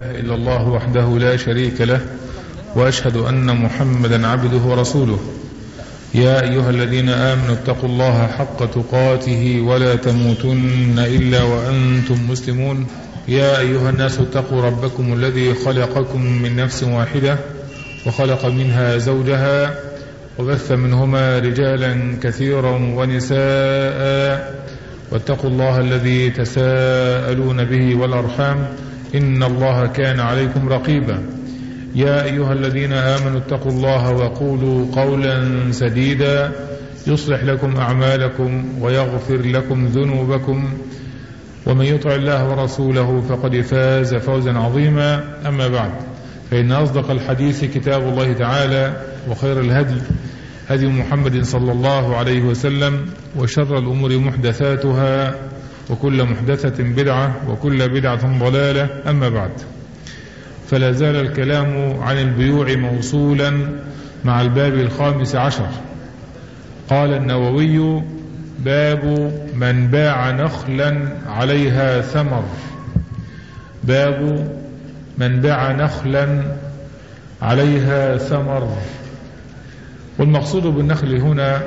إلا الله وحده لا شريك له، وأشهد أن محمدا عبده ورسوله. يا أيها الذين آمنوا اتقوا الله حق تقاته ولا تموتن إلا وأنتم مسلمون. يا أيها الناس اتقوا ربكم الذي خلقكم من نفس واحدة وخلق منها زوجها وبث منهما رجالا كثيرا ونساء، واتقوا الله الذي تساءلون به والأرحام إن الله كان عليكم رقيبا. يا أيها الذين آمنوا اتقوا الله وقولوا قولا سديدا يصلح لكم أعمالكم ويغفر لكم ذنوبكم، ومن يطع الله ورسوله فقد فاز فوزا عظيما. أما بعد، فإن أصدق الحديث كتاب الله تعالى، وخير الهدي هدي محمد صلى الله عليه وسلم، وشر الأمور محدثاتها، وكل محدثة بدعة، وكل بدعة ضلالة. أما بعد، فلا زال الكلام عن البيوع موصولا مع الباب 15. قال النووي: باب من باع نخلا عليها ثمر. باب من باع نخلا عليها ثمر. والمقصود بالنخل هنا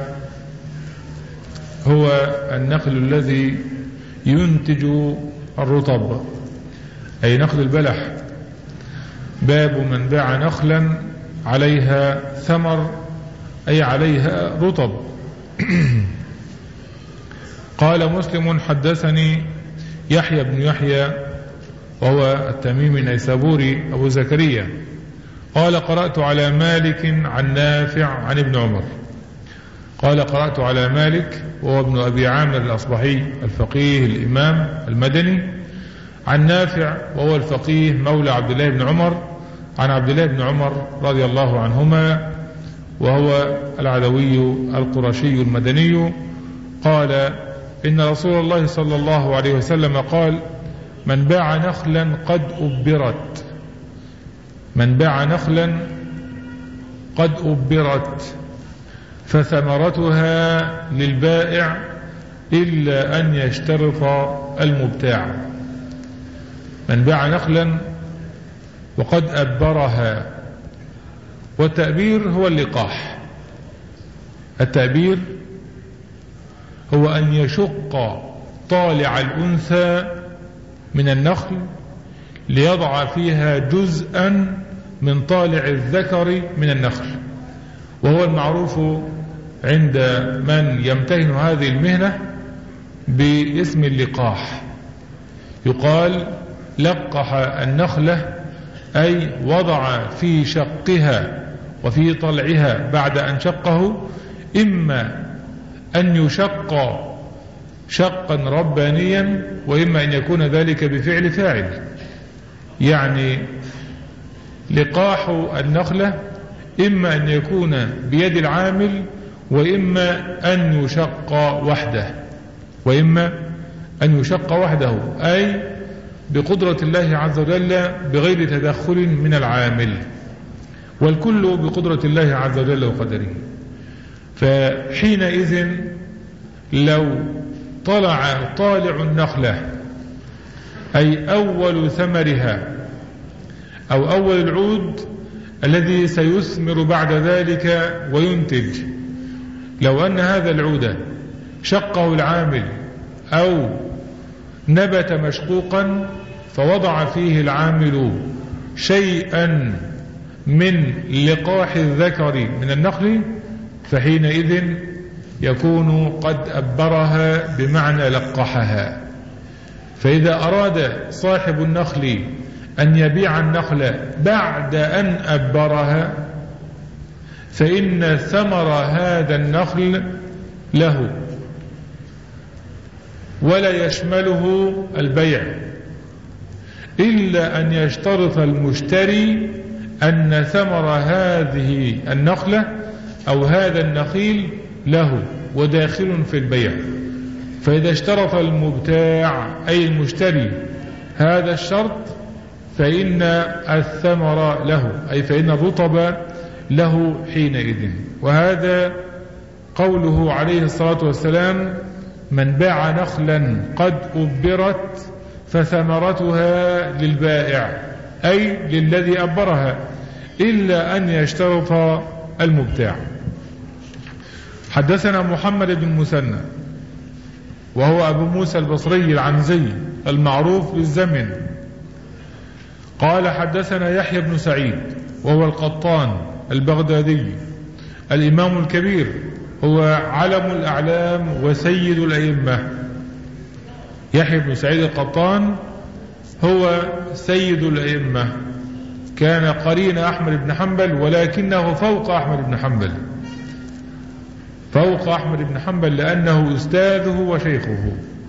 هو النخل الذي ينتج الرطب، أي نخل البلح. باب من باع نخلا عليها ثمر، أي عليها رطب. قال مسلم: حدثني يحيى بن يحيى، وهو التميمي النيسابوري أبو زكريا، قال: قرأت على مالك عن نافع عن ابن عمر. قال: قرأت على مالك وهو ابن أبي عامر الأصبحي الفقيه الإمام المدني، عن نافع وهو الفقيه مولى عبد الله بن عمر، عن عبد الله بن عمر رضي الله عنهما، وهو العدوي القرشي المدني، قال: إن رسول الله صلى الله عليه وسلم قال: من باع نخلا قد أبرت. من باع نخلا قد أبرت فثمرتها للبائع إلا أن يشترط المبتاع. من باع نخلا وقد أبرها. والتأبير هو اللقاح. التأبير هو أن يشق طالع الأنثى من النخل ليضع فيها جزءا من طالع الذكر من النخل، وهو المعروف عند من يمتهن هذه المهنة باسم اللقاح. يقال: لقح النخلة، أي وضع في شقها وفي طلعها بعد أن شقه، إما أن يشق شقا ربانيا، وإما أن يكون ذلك بفعل فاعل. يعني لقاح النخلة إما أن يكون بيد العامل، وإما أن يشق وحده، أي بقدرة الله عز وجل بغير تدخل من العامل، والكل بقدرة الله عز وجل وقدره. فحينئذ لو طلع طالع النخلة، أي أول ثمرها أو أول العود الذي سيثمر بعد ذلك وينتج، لو أن هذا العود شقه العامل أو نبت مشقوقا فوضع فيه العامل شيئا من لقاح الذكر من النخل، فحينئذ يكون قد أبرها بمعنى لقحها. فإذا أراد صاحب النخل أن يبيع النخل بعد أن أبرها، فإن ثمر هذا النخل له، ولا يشمله البيع، إلا أن يشترط المشتري أن ثمر هذه النخلة أو هذا النخيل له وداخل في البيع. فإذا اشترط المبتاع أي المشتري هذا الشرط، فإن الثمر له، أي فإن الرطب له حينئذ. وهذا قوله عليه الصلاة والسلام: من باع نخلا قد أبرت فثمرتها للبائع، أي للذي أبرها، إلا أن يشترط المبتاع. حدثنا محمد بن المثنى وهو أبو موسى البصري العنزي المعروف بالزمن، قال حدثنا يحيى بن سعيد وهو القطان البغدادي الإمام الكبير، هو علم الأعلام وسيد الأئمة. يحيى بن سعيد القطان هو سيد الأئمة، كان قرين أحمد بن حنبل ولكنه فوق أحمد بن حنبل، فوق أحمد بن حنبل لأنه أستاذه وشيخه.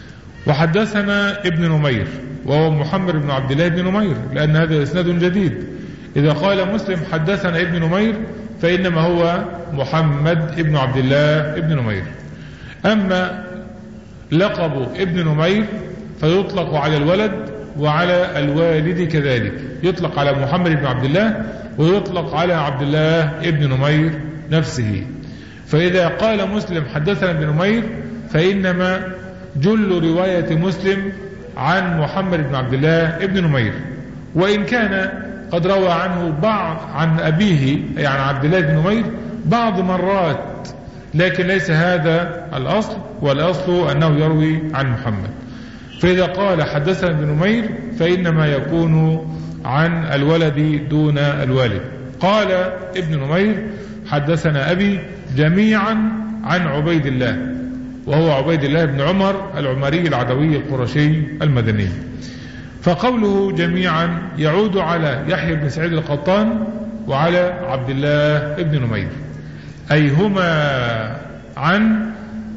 وحدثنا ابن نمير وهو محمد بن عبد الله بن نمير، لأن هذا إسناد جديد. إذا قال مسلم حدثنا ابن نمير فإنما هو محمد بن عبد الله بن نمير. أما لقب ابن نمير فيطلق على الولد وعلى الوالد كذلك، يطلق على محمد بن عبد الله ويطلق على عبد الله بن نمير نفسه. فإذا قال مسلم حدثنا ابن نمير فإنما جل رواية مسلم عن محمد بن عبد الله بن نمير، وإن كان قد روى عنه بعض عن أبيه يعني عبد الله بن نمير بعض مرات، لكن ليس هذا الأصل، والأصل أنه يروي عن محمد. فإذا قال حدثنا ابن نمير فإنما يكون عن الولد دون الوالد. قال ابن نمير حدثنا أبي جميعا عن عبيد الله، وهو عبيد الله بن عمر العمري العدوي القرشي المدني. فقوله جميعا يعود على يحيى بن سعيد القطان وعلى عبد الله بن نمير، أي هما عن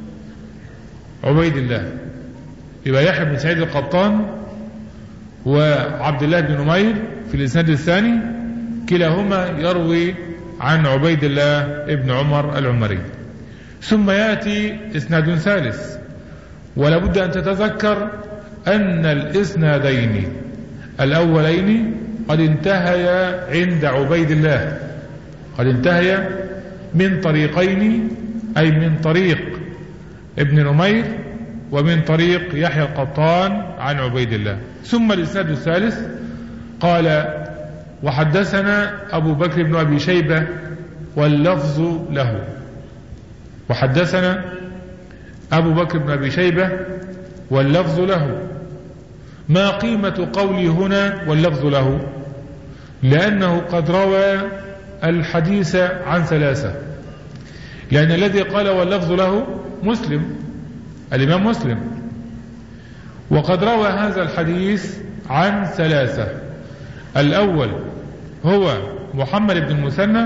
عبيد الله. يبقى يحيى بن سعيد القطان وعبد الله بن نمير في الإسناد الثاني كلاهما يروي عن عبيد الله بن عمر العمري. ثم يأتي إسناد ثالث، ولا بد أن تتذكر أن الإسنادين الأولين قد انتهيا عند عبيد الله، قد انتهيا من طريقين، أي من طريق ابن نمير ومن طريق يحيى القطان عن عبيد الله. ثم الإسناد الثالث قال وحدثنا أبو بكر بن أبي شيبة واللفظ له، وحدثنا أبو بكر بن أبي شيبة واللفظ له. ما قيمة قولي هنا واللفظ له؟ لأنه قد روى الحديث عن ثلاثة، لأن الذي قال واللفظ له مسلم، الإمام مسلم، وقد روى هذا الحديث عن ثلاثة. الأول هو محمد بن المثنى،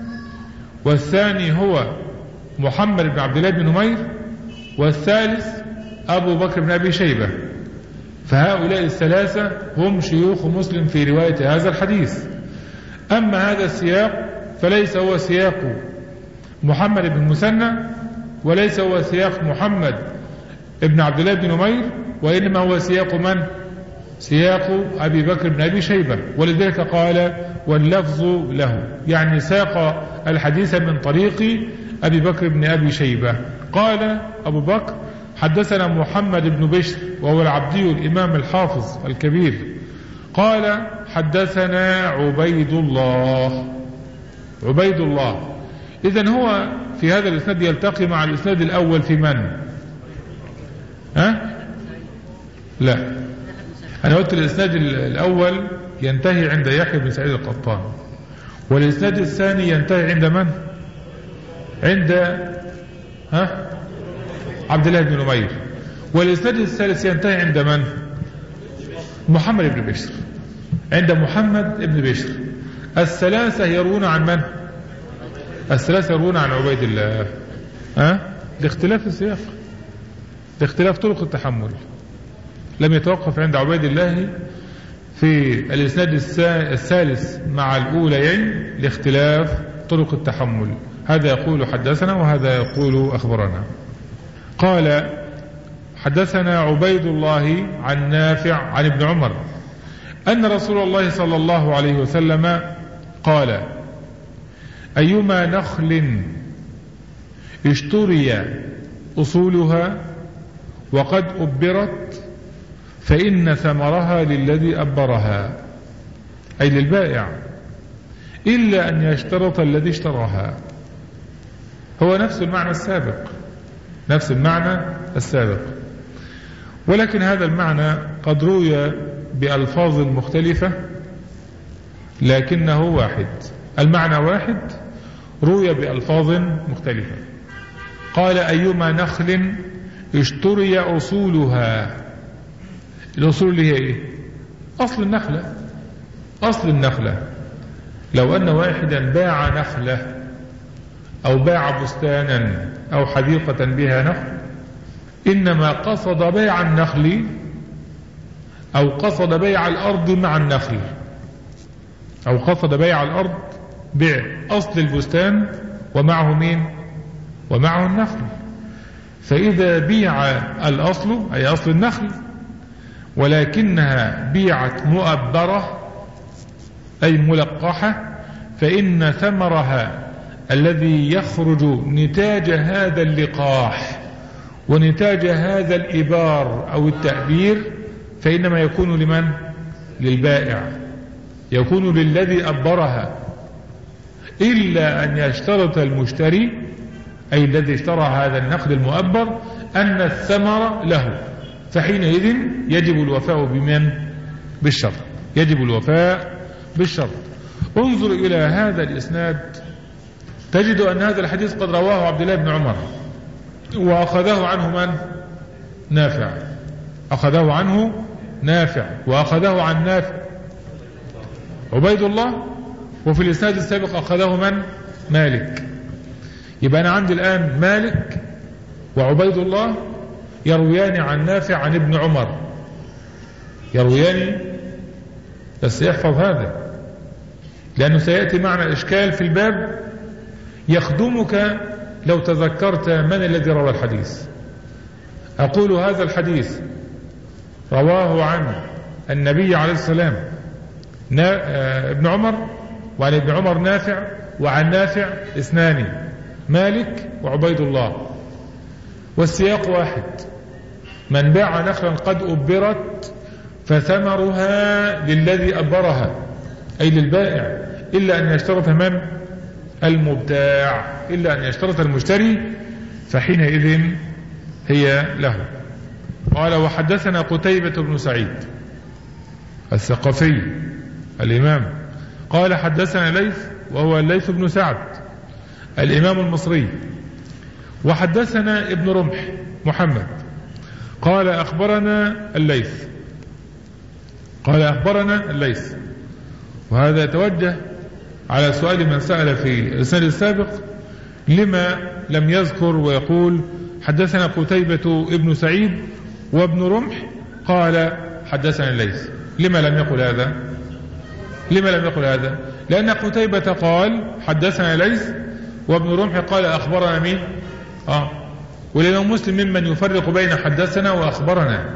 والثاني هو محمد بن عبد الله بن نمير، والثالث أبو بكر بن أبي شيبة. فهؤلاء الثلاثة هم شيوخ مسلم في رواية هذا الحديث. أما هذا السياق فليس هو سياق محمد بن المثنى، وليس هو سياق محمد بن عبد الله بن نمير، وإنما هو سياق من؟ سياق أبي بكر بن أبي شيبة. ولذلك قال واللفظ له، يعني ساق الحديث من طريق أبي بكر بن أبي شيبة. قال أبو بكر حدثنا محمد بن بشر وهو العبدي الإمام الحافظ الكبير، قال حدثنا عبيد الله. عبيد الله إذن هو في هذا الإسناد يلتقي مع الإسناد الأول في من؟ لا، أنا قلت الإسناد الأول ينتهي عند يحيى بن سعيد القطان، والإسناد الثاني ينتهي عند من؟ عند عبد الله بن نمير، والإسناد الثالث ينتهي عند من؟ محمد بن بشر، عند محمد بن بشر. الثلاثة يروون عن من؟ الثلاثة يروون عن عبيد الله. لاختلاف السياق، لاختلاف طرق التحمل، لم يتوقف عند عبيد الله في الإسناد الثالث مع الأوليين لاختلاف طرق التحمل، هذا يقول حدثنا وهذا يقول أخبرنا. قال حدثنا عبيد الله عن نافع عن ابن عمر أن رسول الله صلى الله عليه وسلم قال أيما نخل اشتري أصولها وقد أبرت فإن ثمرها للذي أبرها، أي للبائع، إلا أن يشترط الذي اشتراها. هو نفس المعنى السابق، نفس المعنى السابق، ولكن هذا المعنى قد روي بألفاظ مختلفة لكنه واحد. المعنى واحد روي بألفاظ مختلفة. قال أيما نخل اشتري أصولها. الأصول اللي هي إيه؟ أصل النخلة. أصل النخلة. لو أن واحدا باع نخلة أو باع بستانا أو حديقة بها نخل، إنما قصد بيع النخل أو قصد بيع الأرض مع النخل، أو قصد بيع الأرض بيع أصل البستان ومعه مين؟ ومعه النخل. فإذا بيع الأصل أي أصل النخل ولكنها بيعت مؤبرة أي ملقحة، فإن ثمرها الذي يخرج نتاج هذا اللقاح ونتاج هذا الإبار أو التأبير فإنما يكون لمن؟ للبائع، يكون للذي أبرها، إلا أن يشترط المشتري أي الذي اشترى هذا النخل المؤبر أن الثمر له، فحينئذ يجب الوفاء بمن؟ بالشرط. يجب الوفاء بالشرط. انظر إلى هذا الإسناد تجد أن هذا الحديث قد رواه عبد الله بن عمر وأخذه عنه من؟ نافع. أخذه عنه نافع وأخذه عن نافع عبيد الله، وفي الإسناد السابق أخذه من؟ مالك. يبقى أنا عندي الآن مالك وعبيد الله يرويان عن نافع عن ابن عمر، يرويان. بس يحفظ هذا لأنه سيأتي معنا إشكال في الباب يخدمك لو تذكرت من الذي روى الحديث. أقول هذا الحديث رواه عن النبي عليه السلام ابن عمر، وعن ابن عمر نافع، وعن نافع اثنان مالك وعبيد الله، والسياق واحد: من باع نخلا قد أبرت فثمرها للذي أبرها أي للبائع، إلا أن يشترط من؟ المبتاع، إلا أن يشترط المشتري فحينئذ هي له. قال: وحدثنا قتيبة بن سعيد الثقفي الإمام قال: حدثنا ليث وهو الليث بن سعد الإمام المصري، وحدثنا ابن رمح محمد قال: أخبرنا الليث، قال: أخبرنا الليث. وهذا يتوجه على سؤال من سأل في الإسناد السابق لما لم يذكر ويقول حدثنا قتيبة ابن سعيد وابن رمح قال حدثنا الليث. لما لم يقل هذا؟ لما لم يقل هذا؟ لأن قتيبة قال حدثنا الليث وابن رمح قال أخبرنا مين؟ والإمام مسلم ممن يفرق بين حدثنا وأخبرنا.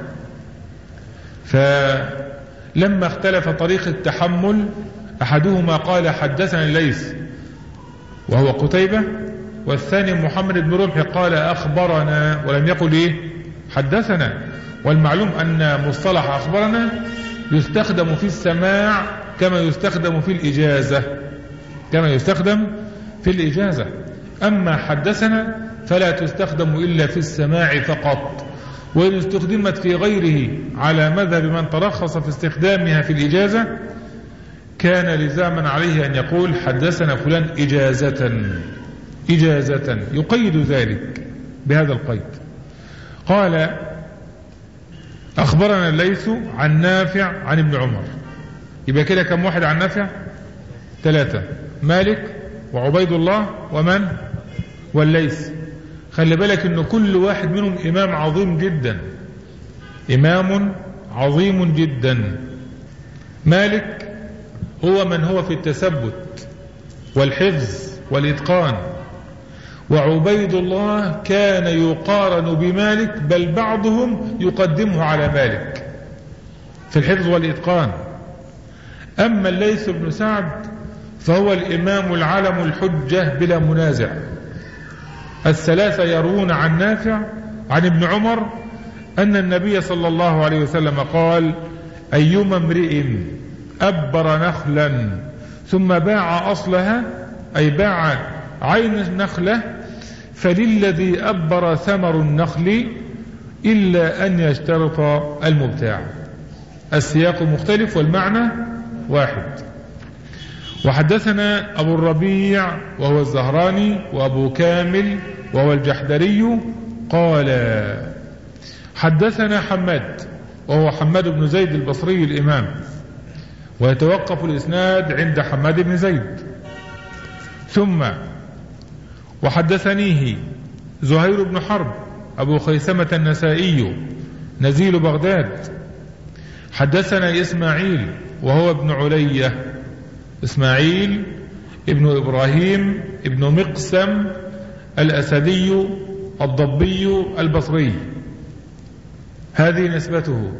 فلما اختلف طريق التحمل أحدهما قال حدثنا الليث وهو قتيبة، والثاني محمد بن رمح قال أخبرنا ولم يقل إيه؟ حدثنا. والمعلوم أن مصطلح أخبرنا يستخدم في السماع كما يستخدم في الإجازة، كما يستخدم في الإجازة. أما حدثنا فلا تستخدم إلا في السماع فقط، وإن استخدمت في غيره على مذهب من ترخص في استخدامها في الإجازة كان لزاما عليه أن يقول حدثنا فلان إجازة يقيد ذلك بهذا القيد. قال: أخبرنا الليث عن نافع عن ابن عمر. يبقى كده كم واحد عن نافع؟ 3: مالك وعبيد الله ومن؟ والليث. خلي بالك أنه كل واحد منهم إمام عظيم جدا، إمام عظيم جدا. مالك هو من هو في التثبت والحفظ والإتقان، وعبيد الله كان يقارن بمالك، بل بعضهم يقدمه على مالك في الحفظ والإتقان. أما الليث بن سعد فهو الإمام العلم الحجة بلا منازع. الثلاثة يروون عن نافع عن ابن عمر أن النبي صلى الله عليه وسلم قال: أيما امرئ أبر نخلا ثم باع أصلها أي باع عين النخلة فللذي أبر ثمر النخل إلا أن يشترط المبتاع. السياق مختلف والمعنى واحد. وحدثنا أبو الربيع وهو الزهراني وأبو كامل وهو الجحدري قال حدثنا حماد وهو حماد بن زيد البصري الإمام، ويتوقف الإسناد عند حماد بن زيد. ثم وحدثنيه زهير بن حرب أبو خيثمة النسائي نزيل بغداد. حدثنا إسماعيل وهو ابن علية، إسماعيل ابن إبراهيم ابن مقسم الأسدي الضبي البصري، هذه نسبته.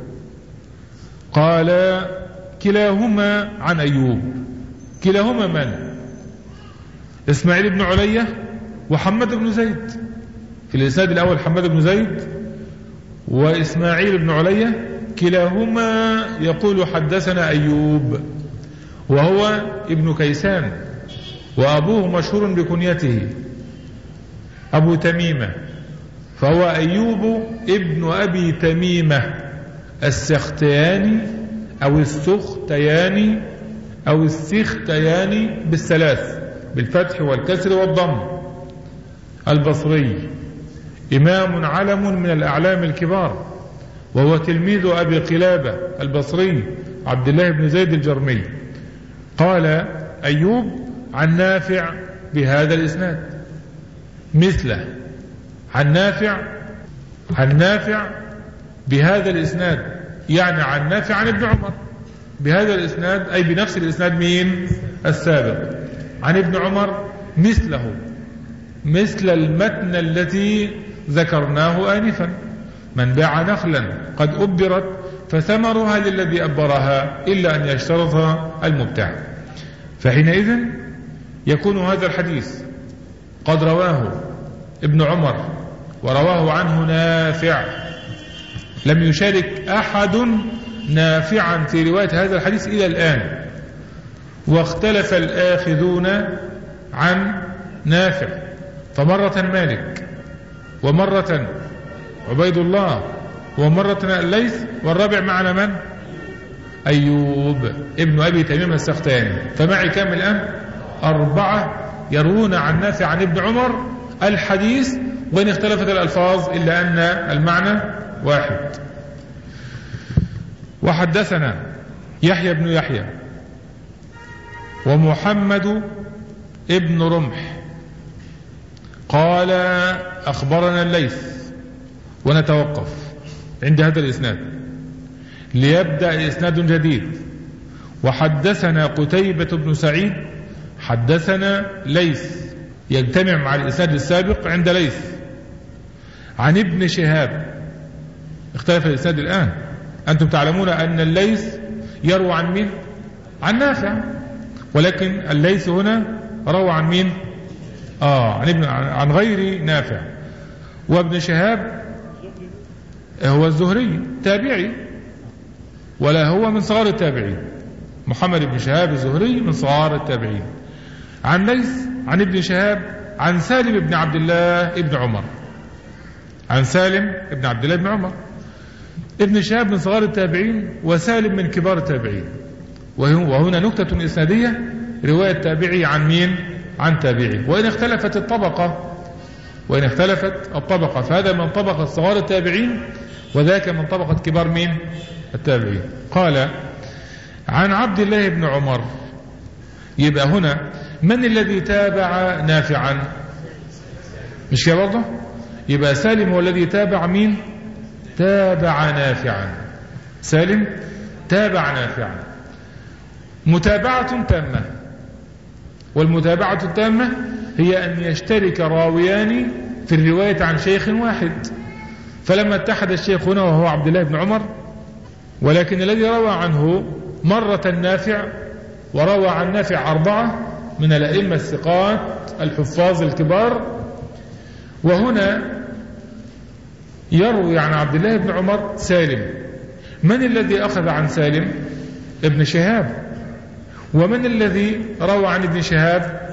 قال كلاهما عن أيوب. كلاهما من؟ إسماعيل بن علية وحماد بن زيد. في الإسناد الأول حماد بن زيد وإسماعيل بن علية، كلاهما يقول حدثنا أيوب وهو ابن كيسان، وأبوه مشهور بكنيته أبو تميمة، فهو أيوب ابن أبي تميمة السختياني أو السختياني أو السختياني بالثلاث بالفتح والكسر والضم، البصري، إمام علم من الأعلام الكبار، وهو تلميذ أبي قلابة البصري عبد الله بن زيد الجرمي. قال أيوب عن نافع بهذا الإسناد مثله، عن نافع بهذا الإسناد، يعني عن نافع عن ابن عمر بهذا الإسناد، أي بنفس الإسناد مين السابق عن ابن عمر مثله، مثل المتن التي ذكرناه آنفا: من باع نخلا قد أبرت فثمرها للذي أبرها إلا أن يشترط المبتاع. فحينئذ يكون هذا الحديث قد رواه ابن عمر ورواه عنه نافع، لم يشارك أحد نافعا في رواية هذا الحديث إلى الآن، واختلف الآخذون عن نافع، فمرة مالك ومرة عبيد الله ومرة الليث، والرابع معنا من؟ أيوب ابن أبي تميم السختياني. فمعي كام الآن؟ 4 يروون عن نافع عن ابن عمر الحديث، وإن اختلفت الألفاظ إلا أن المعنى واحد. وحدثنا يحيى بن يحيى ومحمد ابن رمح قال أخبرنا الليث، ونتوقف عند هذا الإسناد ليبدأ إسناد جديد. وحدثنا قتيبة بن سعيد حدثنا ليث، يجتمع مع الإسناد السابق عند ليث عن ابن شهاب. اختلف الإسناد الآن، أنتم تعلمون أن الليث يروى عن مين؟ عن نافع، ولكن الليث هنا روى عن مين؟ عن غير نافع. وابن شهاب هو الزهري تابعي، ولا هو من صغار التابعين. محمد بن شهاب الزهري من صغار التابعين. عن ليث عن ابن شهاب عن سالم بن عبد الله ابن عمر، عن سالم بن عبد الله بن عمر. ابن شهاب من صغار التابعين وسالم من كبار التابعين. وهنا نكتة إسنادية: رواية تابعي عن مين؟ عن تابعي. وإن اختلفت الطبقة فهذا من طبقة صغار التابعين، وذاك من طبقة كبار مين؟ التابعين. قال عن عبد الله بن عمر. يبقى هنا من الذي تابع نافعا؟ مش كده برضه؟ يبقى سالم هو الذي تابع مين؟ تابع نافعا. سالم تابع نافعا متابعة تامة. والمتابعة التامة هي أن يشترك راويان في الرواية عن شيخ واحد. فلما اتحد الشيخ هنا وهو عبد الله بن عمر، ولكن الذي روى عنه مرة نافع، وروى عن نافع 4 من الأئمة الثقات الحفاظ الكبار، وهنا يروي عن عبد الله بن عمر سالم. من الذي أخذ عن سالم؟ ابن شهاب. ومن الذي روى عن ابن شهاب؟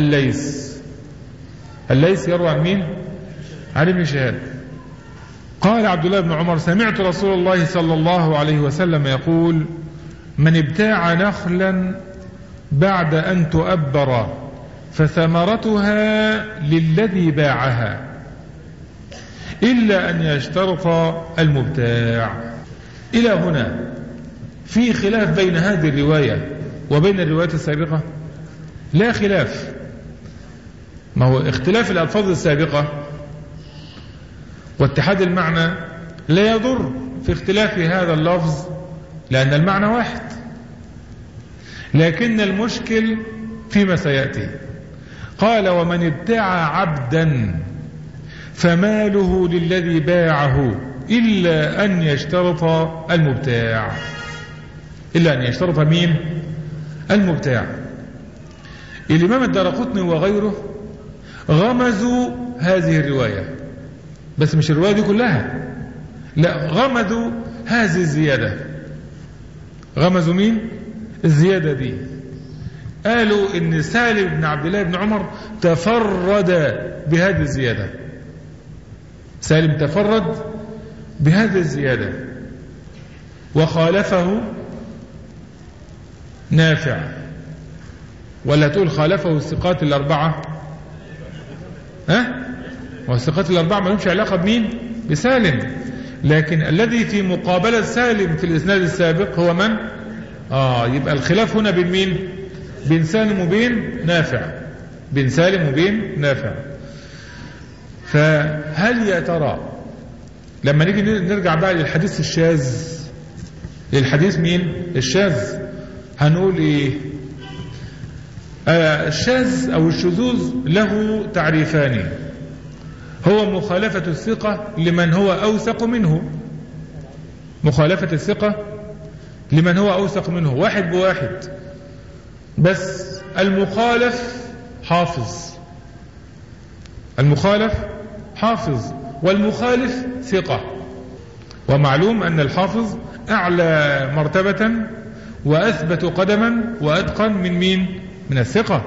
الليث يروى عن مين؟ عن ابن شهاب. قال عبد الله بن عمر: سمعت رسول الله صلى الله عليه وسلم يقول: من ابتاع نخلا بعد أن تؤبر فثمرتها للذي باعها إلا أن يشترط المبتاع. إلى هنا في خلاف بين هذه الرواية وبين الروايات السابقة؟ لا خلاف. ما هو اختلاف الألفاظ السابقة واتحاد المعنى لا يضر في اختلاف هذا اللفظ، لأن المعنى واحد، لكن المشكل فيما سيأتي. قال: ومن ابتاع عبدا فماله للذي باعه إلا أن يشترط المبتاع. إلا أن يشترط مين؟ المبتاع. الإمام الدارقطني وغيره غمزوا هذه الرواية، بس مش الرواية دي كلها، لا، غمزوا هذه الزيادة. غمزوا مين؟ الزيادة دي. قالوا إن سالم بن عبد الله بن عمر تفرد بهذه الزيادة. سالم تفرد بهذه الزيادة وخالفه نافع. ولا تقول خالفه الثقات الأربعة؟ والثقات الأربعة ما لهمش علاقة بمين؟ بسالم. لكن الذي في مقابلة سالم في الإسناد السابق هو من؟ يبقى الخلاف هنا بين مين؟ بين سالم وبين نافع. بين سالم وبين نافع. فهل يا ترى لما نيجي نرجع بقى للحديث الشاذ، للحديث مين؟ الشاذ، هنقول ايه؟ الشاذ او الشذوذ له تعريفان: هو مخالفة الثقة لمن هو أوثق منه. مخالفة الثقة لمن هو أوثق منه، واحد بواحد، بس المخالف حافظ. المخالف حافظ والمخالف ثقة. ومعلوم أن الحافظ أعلى مرتبة وأثبت قدما وأتقن من مين؟ من الثقة.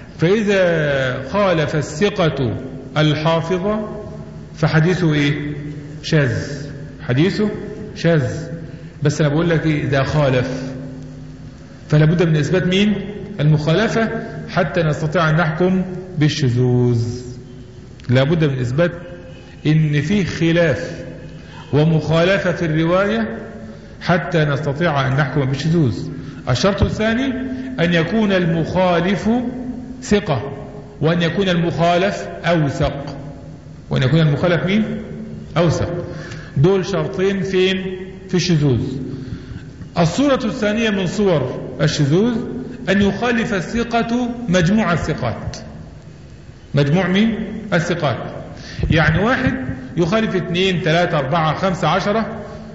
فإذا خالف الثقة الحافظة فحديثه إيه؟ شاذ. حديثه شاذ. بس أنا بقول لك إيه؟ إذا خالف فلا بد من إثبات مين؟ المخالفة حتى نستطيع أن نحكم بالشذوذ. لا بد من إثبات إن فيه خلاف ومخالفة في الرواية حتى نستطيع أن نحكم بالشذوذ. الشرط الثاني أن يكون المخالف ثقة، وأن يكون المخالف أوثق. وأن يكون المخالف مين؟ أوثق. دول شرطين فين؟ في الشذوذ. الصورة الثانية من صور الشذوذ أن يخالف الثقة مجموع الثقات. مجموع مين؟ الثقات. يعني واحد يخالف 2 3 4 5 10.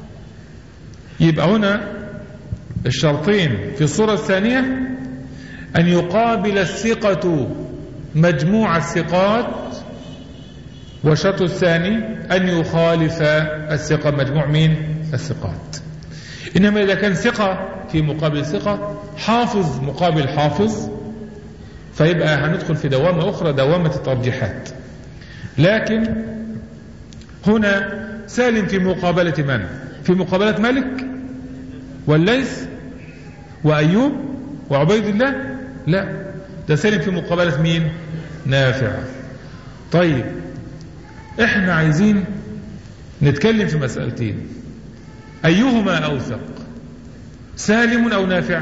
يبقى هنا الشرطين في الصورة الثانية أن يقابل الثقة مجموع الثقات، والشرط الثاني أن يخالف الثقة مجموع مين؟ الثقات. إنما إذا كان ثقة في مقابل ثقة، حافظ مقابل حافظ، فيبقى هندخل في دوامة أخرى، دوامة الترجيحات. لكن هنا سالم في مقابلة من؟ في مقابلة مالك والليث وأيوب وعبيد الله؟ لا، ده سالم في مقابلة مين؟ نافع. طيب احنا عايزين نتكلم في مسألتين: أيهما أوثق، سالم أو نافع؟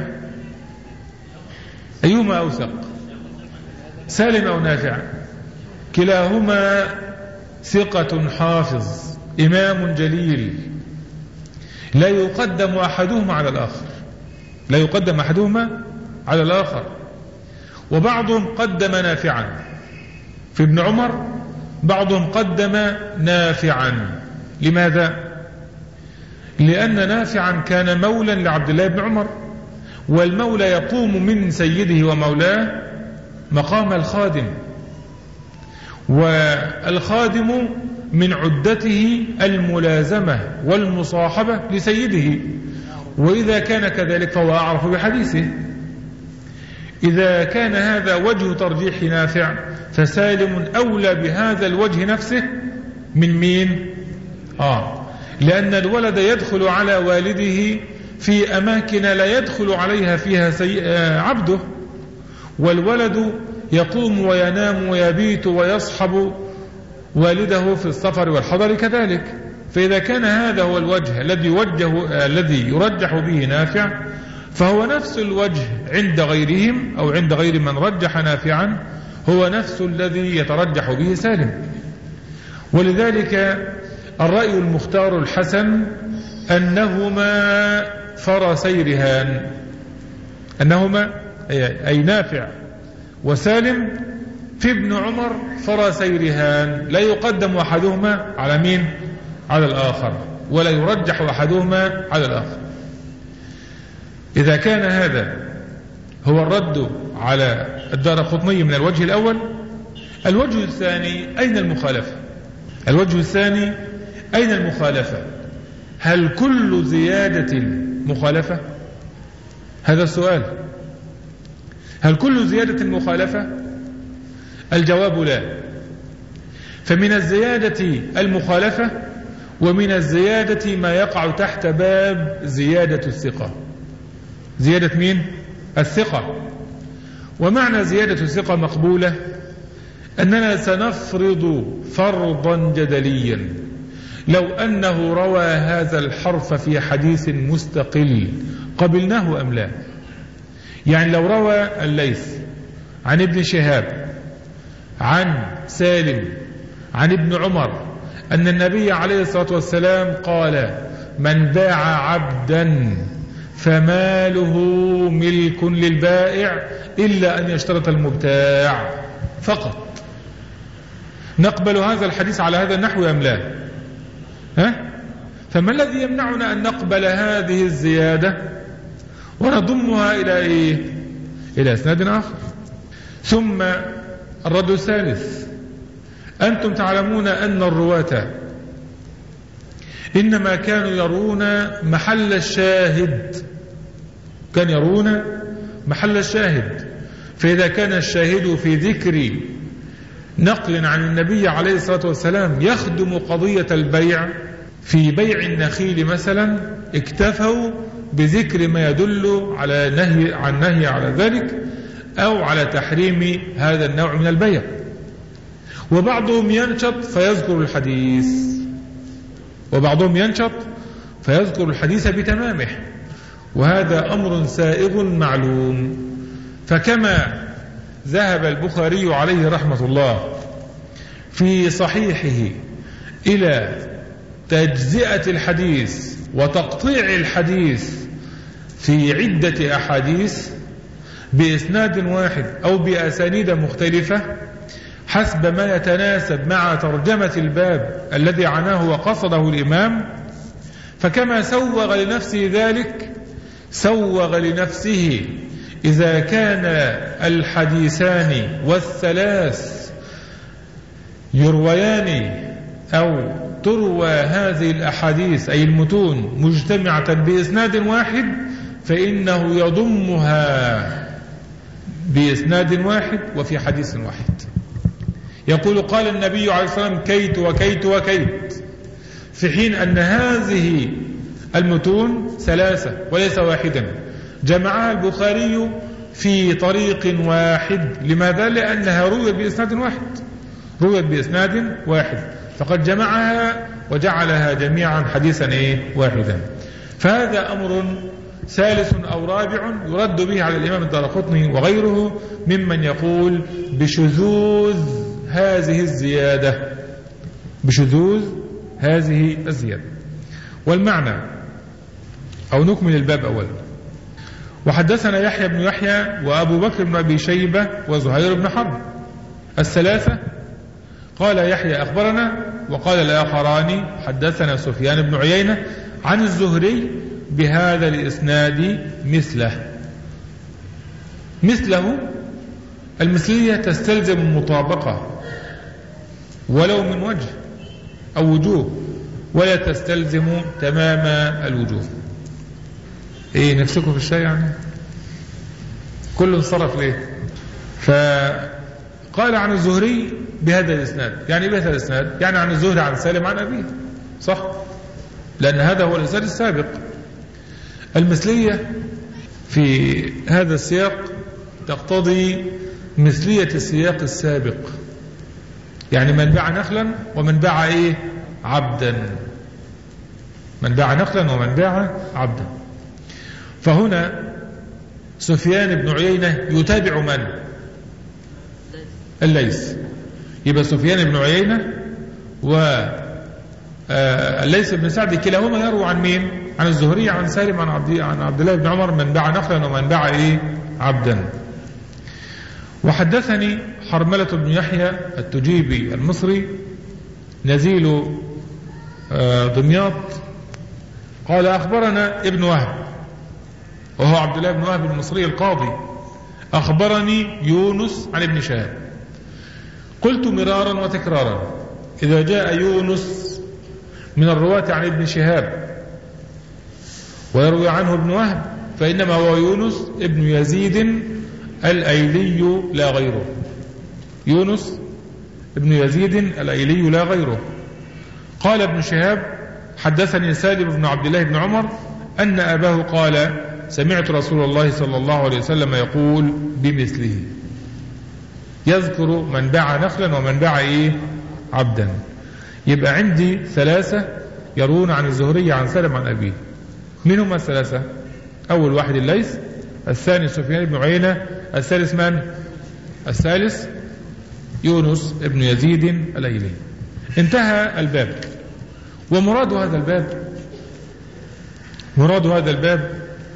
أيهما أوثق، سالم أو نافع؟ كلاهما ثقة حافظ إمام جليل، لا يقدم أحدهما على الآخر. لا يقدم أحدهما على الآخر. وبعضهم قدم نافعا في ابن عمر، بعضهم قدم نافعا. لماذا؟ لأن نافعا كان مولا لعبد الله بن عمر، والمولى يقوم من سيده ومولاه مقام الخادم، والخادم من عدته الملازمة والمصاحبة لسيده، وإذا كان كذلك فهو أعرف بحديثه. إذا كان هذا وجه ترجيح نافع فسالم أولى بهذا الوجه نفسه من مين؟ لأن الولد يدخل على والده في أماكن لا يدخل عليها فيها عبده، والولد يقوم وينام ويبيت ويصحب والده في السفر والحضر كذلك. فإذا كان هذا هو الوجه الذي يرجح به نافع، فهو نفس الوجه عند غيرهم أو عند غير من رجح نافعا هو نفس الذي يترجح به سالم. ولذلك الرأي المختار الحسن أنهما فرسي رهان، أنهما أي نافع وسالم في ابن عمر فرسي رهان، لا يقدم أحدهما على مين؟ على الآخر، ولا يرجح أحدهما على الآخر. إذا كان هذا هو الرد على الدارقطني من الوجه الأول، الوجه الثاني أين المخالفة؟ الوجه الثاني أين المخالفة؟ هل كل زيادة مخالفة؟ هذا السؤال. هل كل زيادة مخالفة؟ الجواب لا. فمن الزيادة المخالفة، ومن الزيادة ما يقع تحت باب زيادة الثقة. زيادة مين؟ الثقة. ومعنى زيادة الثقة مقبولة أننا سنفرض فرضا جدليا، لو أنه روى هذا الحرف في حديث مستقل قبلناه أم لا؟ يعني لو روى الليث عن ابن شهاب عن سالم عن ابن عمر أن النبي عليه الصلاة والسلام قال: من باع عبدا فماله ملك للبائع إلا أن يشترط المبتاع فقط، نقبل هذا الحديث على هذا النحو أم لا؟ فما الذي يمنعنا أن نقبل هذه الزيادة ونضمها إلى إيه؟ إلى إسناد آخر. ثم الرد الثالث: أنتم تعلمون أن الرواة إنما كانوا يرون محل الشاهد، كان يرون محل الشاهد. فإذا كان الشاهد في ذكر نقل عن النبي عليه الصلاة والسلام يخدم قضية البيع، في بيع النخيل مثلا اكتفوا بذكر ما يدل على نهي على ذلك أو على تحريم هذا النوع من البيع. وبعضهم ينشط فيذكر الحديث، وبعضهم ينشط فيذكر الحديث بتمامه، وهذا أمر سائغ معلوم. فكما ذهب البخاري عليه رحمة الله في صحيحه إلى تجزئة الحديث وتقطيع الحديث في عدة أحاديث بإسناد واحد أو بأسانيد مختلفة حسب ما يتناسب مع ترجمة الباب الذي عناه وقصده الإمام، فكما سوغ لنفسه ذلك سوغ لنفسه إذا كان الحديثان والثلاث يرويان أو تروى هذه الأحاديث أي المتون مجتمعة بإسناد واحد، فإنه يضمها بإسناد واحد وفي حديث واحد. يقول: قال النبي عليه الصلاة والسلام كيت وكيت وكيت، في حين أن هذه المتون ثلاثة وليس واحدا، جمعها البخاري في طريق واحد. لماذا؟ لأنها رويت بإسناد واحد، رويت بإسناد واحد، فقد جمعها وجعلها جميعا حديثا واحدا. فهذا أمر ثالث أو رابع يرد به على الإمام الدارقطني وغيره ممن يقول بشذوذ هذه الزيادة، بشذوذ هذه الزيادة. والمعنى أو نكمل الباب أولا. وحدثنا يحيى بن يحيى وأبو بكر بن أبي شيبة وزهير بن حرب الثلاثة. قال يحيى أخبرنا، وقال الآخران حدثنا سفيان بن عيينة عن الزهري بهذا الإسناد مثله. مثله، المثلية تستلزم المطابقة ولو من وجه أو وجوه، ولا تستلزم تمام الوجوه. نفسكم في الشيء يعني؟ كله انصرف ليه؟ فقال عن الزهري بهذا الإسناد. يعني بهذا الإسناد يعني عن الزهري عن سالم عن أبيه، صح؟ لأن هذا هو الإسناد السابق. المثلية في هذا السياق تقتضي مثلية السياق السابق، يعني من باع نخلا ومن باع إيه؟ عبدا. من باع نخلا ومن باع عبدا. فهنا سفيان بن عيينة يتابع من؟ الليث. يبقى سفيان بن عيينة والليث بن سعد كلاهما يروى عن مين؟ عن الزهري عن سالم عن عبد الله بن عمر من باع نخلا ومن باع إيه؟ عبدا. وحدثني حرملة بن يحيى التجيبي المصري نزيل دمياط قال أخبرنا ابن وهب وهو عبد الله بن وهب المصري القاضي أخبرني يونس عن ابن شهاب. قلت مرارا وتكرارا إذا جاء يونس من الرواة عن ابن شهاب ويروي عنه ابن وهب فإنما هو يونس ابن يزيد الأيلي لا غيره. يونس ابن يزيد الأيلي لا غيره. قال ابن شهاب حدثني سالم بن عبد الله بن عمر أن أباه قال سمعت رسول الله صلى الله عليه وسلم يقول بمثله، يذكر من باع نخلا ومن باع إيه؟ عبدا. يبقى عندي ثلاثة يرون عن الزهري عن سالم عن أبيه. من هم الثلاثة؟ أول واحد الليث، الثاني سفيان بن عيينة، الثالث من؟ الثالث يونس ابن يزيد الأيلي. انتهى الباب. ومراد هذا الباب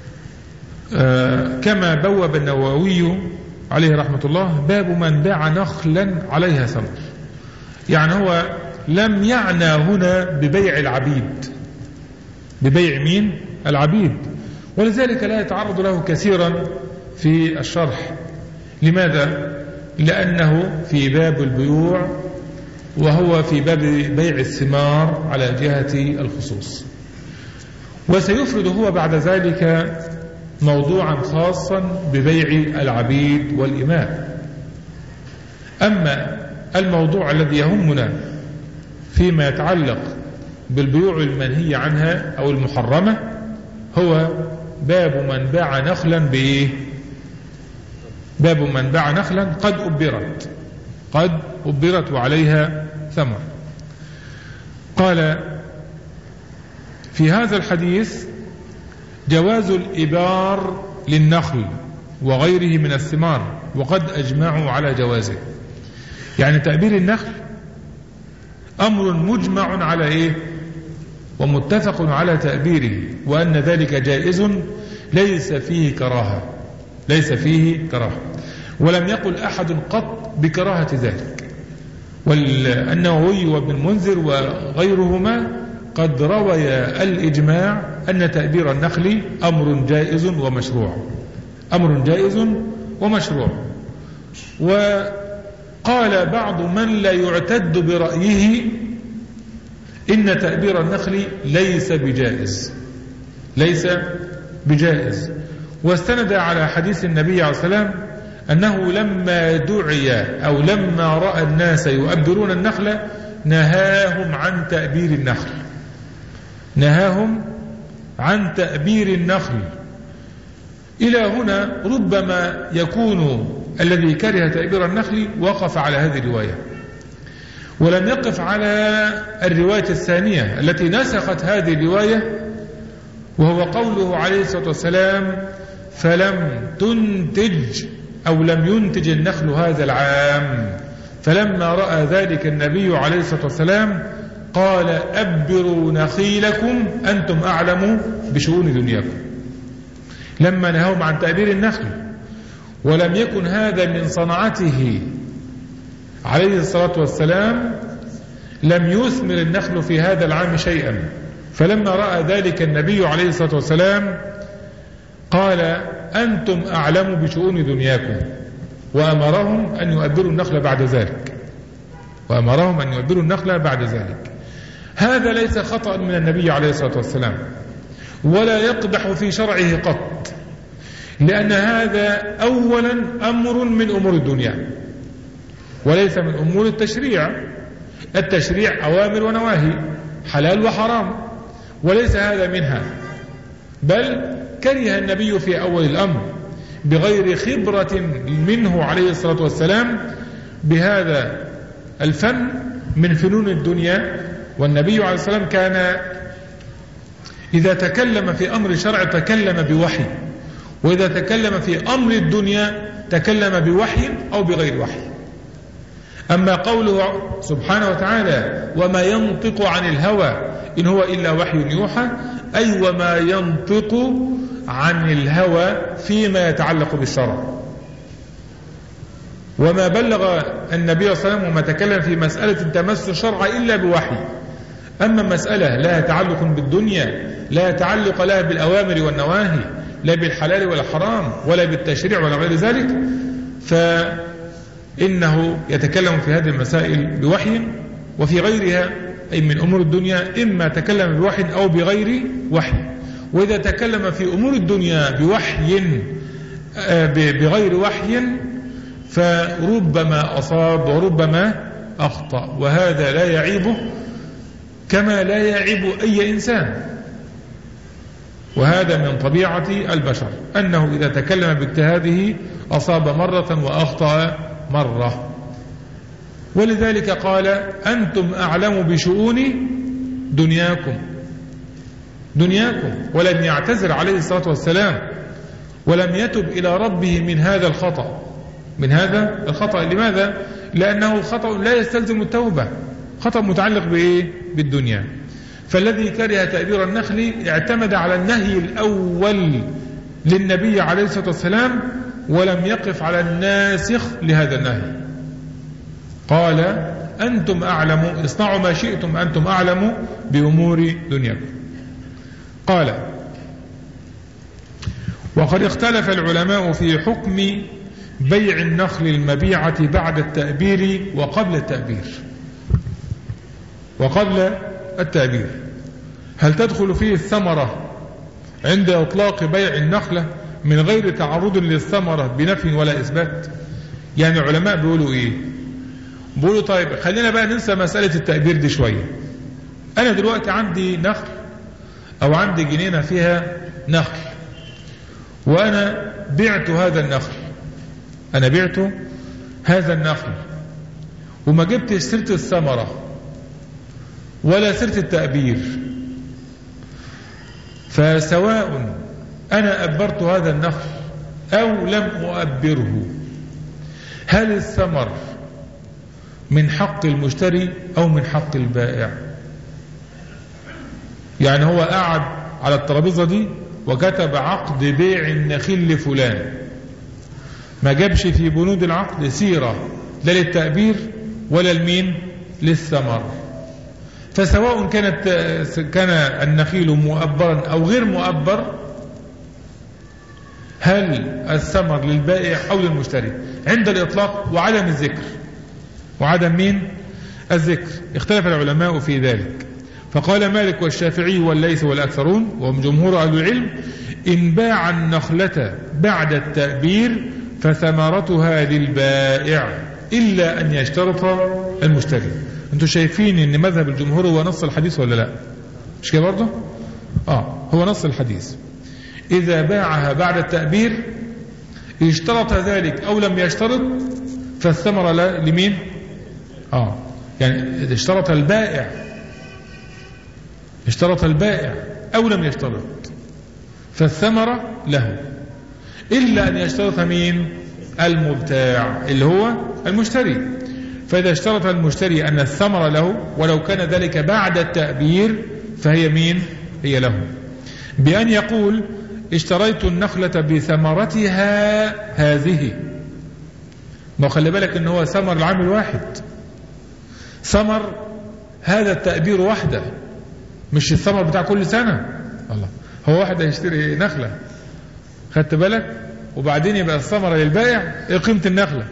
كما بوب النووي عليه رحمة الله باب من باع نخلا عليها ثمر. يعني هو لم يعنى هنا ببيع العبيد. ببيع مين؟ العبيد. ولذلك لا يتعرض له كثيرا في الشرح. لماذا؟ لأنه في باب البيوع وهو في باب بيع الثمار على جهة الخصوص. وسيفرد هو بعد ذلك موضوعا خاصا ببيع العبيد والإماء. أما الموضوع الذي يهمنا فيما يتعلق بالبيوع المنهي عنها أو المحرمة هو باب من باع نخلا بإيه؟ باب من باع نخلا قد أبرت وعليها ثمر. قال في هذا الحديث جواز الإبار للنخل وغيره من الثمار وقد أجمعوا على جوازه. يعني تأبير النخل أمر مجمع على إيه؟ ومتفق على تأبيره وأن ذلك جائز ليس فيه كراهة ولم يقل أحد قط بكراهة ذلك. والنووي وابن المنذر وغيرهما قد روي الإجماع أن تأبير النخل أمر جائز ومشروع. وقال بعض من لا يعتد برأيه إن تأبير النخل ليس بجائز واستند على حديث النبي عليه الصلاة والسلام أنه لما دعي أو لما رأى الناس يؤبرون النخل نهاهم عن تأبير النخل. إلى هنا ربما يكون الذي كره تأبير النخل وقف على هذه الرواية ولم يقف على الرواية الثانية التي نسخت هذه الرواية وهو قوله عليه الصلاة والسلام فلم تنتج أو لم ينتج النخل هذا العام. فلما رأى ذلك النبي عليه الصلاة والسلام قال أبروا نخيلكم أنتم أعلم بشؤون دنياكم. لما نهاهم عن تأبير النخل ولم يكن هذا من صنعته عليه الصلاة والسلام لم يثمر النخل في هذا العام شيئا. فلما رأى ذلك النبي عليه الصلاة والسلام قال أنتم أعلم بشؤون دنياكم وأمرهم أن يؤبروا النخل بعد ذلك. هذا ليس خطأ من النبي عليه الصلاة والسلام ولا يقدح في شرعه قط، لأن هذا أولا أمر من أمور الدنيا وليس من أمور التشريع. التشريع أوامر ونواهي، حلال وحرام، وليس هذا منها. بل كره النبي في أول الأمر بغير خبرة منه عليه الصلاة والسلام بهذا الفن من فنون الدنيا. والنبي عليه الصلاة والسلام كان إذا تكلم في أمر الشرع تكلم بوحي، وإذا تكلم في أمر الدنيا تكلم بوحي أو بغير وحي. أما قوله سبحانه وتعالى وما ينطق عن الهوى إن هو إلا وحي يوحى، أي وما ينطق عن الهوى فيما يتعلق بالشرع. وما بلغ النبي صلى الله عليه وسلم وما تكلم في مسألة تمس الشرع إلا بوحي. أما مسألة لا تعلق بالدنيا، لا تعلق لها بالأوامر والنواهي، لا بالحلال ولا حرام ولا بالتشريع ولا غير ذلك، فإنه يتكلم في هذه المسائل بوحي. وفي غيرها أي من أمور الدنيا إما تكلم بوحي أو بغير وحي. وإذا تكلم في أمور الدنيا بوحي بغير وحي فربما أصاب وربما أخطأ، وهذا لا يعيبه كما لا يعيب أي إنسان. وهذا من طبيعة البشر أنه إذا تكلم باجتهاده أصاب مرة وأخطأ مرة. ولذلك قال أنتم أعلم بشؤون دنياكم. ولم يعتذر عليه الصلاة والسلام ولم يتب إلى ربه من هذا الخطأ. لماذا؟ لأنه خطأ لا يستلزم التوبة، خطأ متعلق بإيه؟ بالدنيا. فالذي كره تأبير النخل اعتمد على النهي الأول للنبي عليه الصلاة والسلام ولم يقف على الناسخ لهذا النهي. قال أنتم أعلم، اصنعوا ما شئتم، أنتم أعلم بأمور دنياكم. قال وقد اختلف العلماء في حكم بيع النخل المبيعة بعد التأبير وقبل التأبير. هل تدخل فيه الثمرة عند إطلاق بيع النخلة من غير تعرض للثمرة بنفي ولا إثبات؟ يعني العلماء بيقولوا إيه؟ بيقولوا طيب خلينا بقى ننسى مسألة التأبير دي شوية. أنا دلوقتي عندي نخل أو عندي جنينة فيها نخل، وأنا بعت هذا النخل وما جبت سيرة الثمرة ولا سيرة التأبير، فسواء أنا أبرت هذا النخل أو لم أؤبره، هل الثمر من حق المشتري أو من حق البائع؟ يعني هو قاعد على الترابيزة دي وكتب عقد بيع النخيل لفلان، ما جابش في بنود العقد سيرة لا للتأبير ولا للثمر. فسواء كان النخيل مؤبرا أو غير مؤبر، هل الثمر للبائع أو للمشتري عند الإطلاق وعدم الذكر الذكر؟ اختلف العلماء في ذلك. فقال مالك والشافعي والليث والأكثرون وهم جمهور أهل العلم إن باع النخلة بعد التأبير فثمرتها للبائع إلا أن يشترط المشتري. أنتم شايفين أن مذهب الجمهور هو نص الحديث ولا لا؟ مش كده برضه؟ هو نص الحديث. إذا باعها بعد التأبير اشترط ذلك أو لم يشترط فالثمرة لمين؟ يعني اشترط البائع أو لم يشترط فالثمرة له، إلا أن يشترط مين؟ المبتاع اللي هو المشتري. فإذا اشترط المشتري أن الثمرة له ولو كان ذلك بعد التأبير فهي مين؟ هي له، بأن يقول اشتريت النخلة بثمرتها هذه. ما خلي بالك ان هو ثمر العام الواحد، ثمر هذا التأبير واحدة، مش الثمر بتاع كل سنة. الله، هو واحد هيشتري نخلة، خدت بالك؟ وبعدين يبقى الثمرة للبائع. ايه قيمة النخلة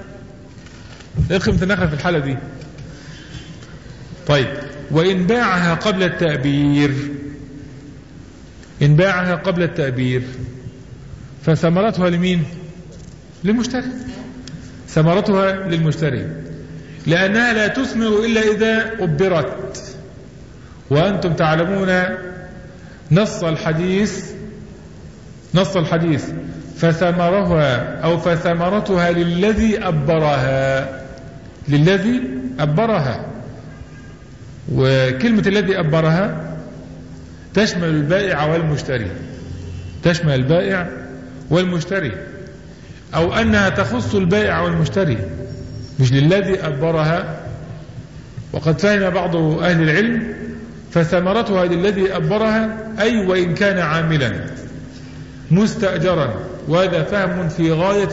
في الحالة دي؟ طيب وإن باعها قبل التأبير فثمرتها لمين؟ للمشتري. ثمرتها للمشتري، لأنها لا تثمر إلا إذا أبرت. وأنتم تعلمون نص الحديث فثمرها أو فثمرتها للذي أبرها. وكلمة الذي أبرها تشمل البائع والمشتري، أو أنها تخص البائع والمشتري مش للذي أبرها. وقد فهم بعض أهل العلم فثمرتها للذي أبرها أي وإن كان عاملا مستأجرا، وهذا فهم في غاية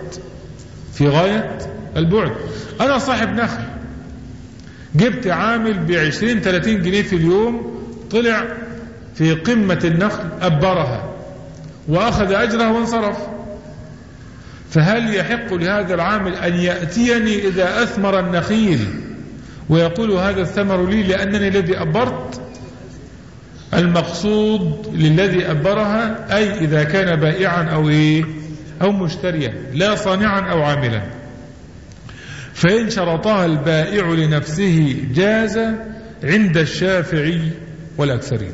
البعد. أنا صاحب نخل، جبت عامل ب20-30 جنيه في اليوم، طلع في قمة النخل أبرها وأخذ أجره وانصرف، فهل يحق لهذا العامل أن يأتيني إذا أثمر النخيل ويقول هذا الثمر لي لأنني الذي أبرت؟ المقصود للذي أبرها أي إذا كان بائعا أو مشتريا، لا صانعا أو عاملا. فإن شرطها البائع لنفسه جاز عند الشافعي والأكثرين.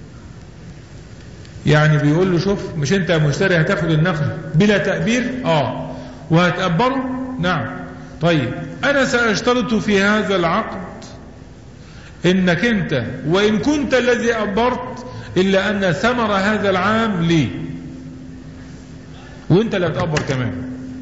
يعني بيقول له شوف، مش أنت مشتري هتاخد النخل بلا تأبير؟ وهتأبره؟ نعم. طيب أنا سأشترط في هذا العقد إنك أنت وإن كنت الذي أبرت إلا أن ثمر هذا العام لي، وأنت لا تأبر كمان.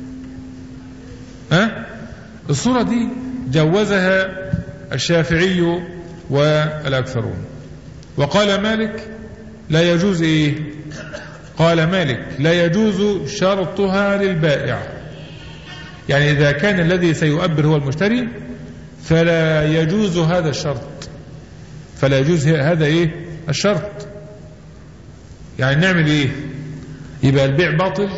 الصورة دي جوزها الشافعي والأكثرون. وقال مالك لا يجوز قال مالك لا يجوز شرطها للبائع. يعني إذا كان الذي سيؤبر هو المشتري فلا يجوز هذا الشرط. يعني نعمل يبقى البيع باطل.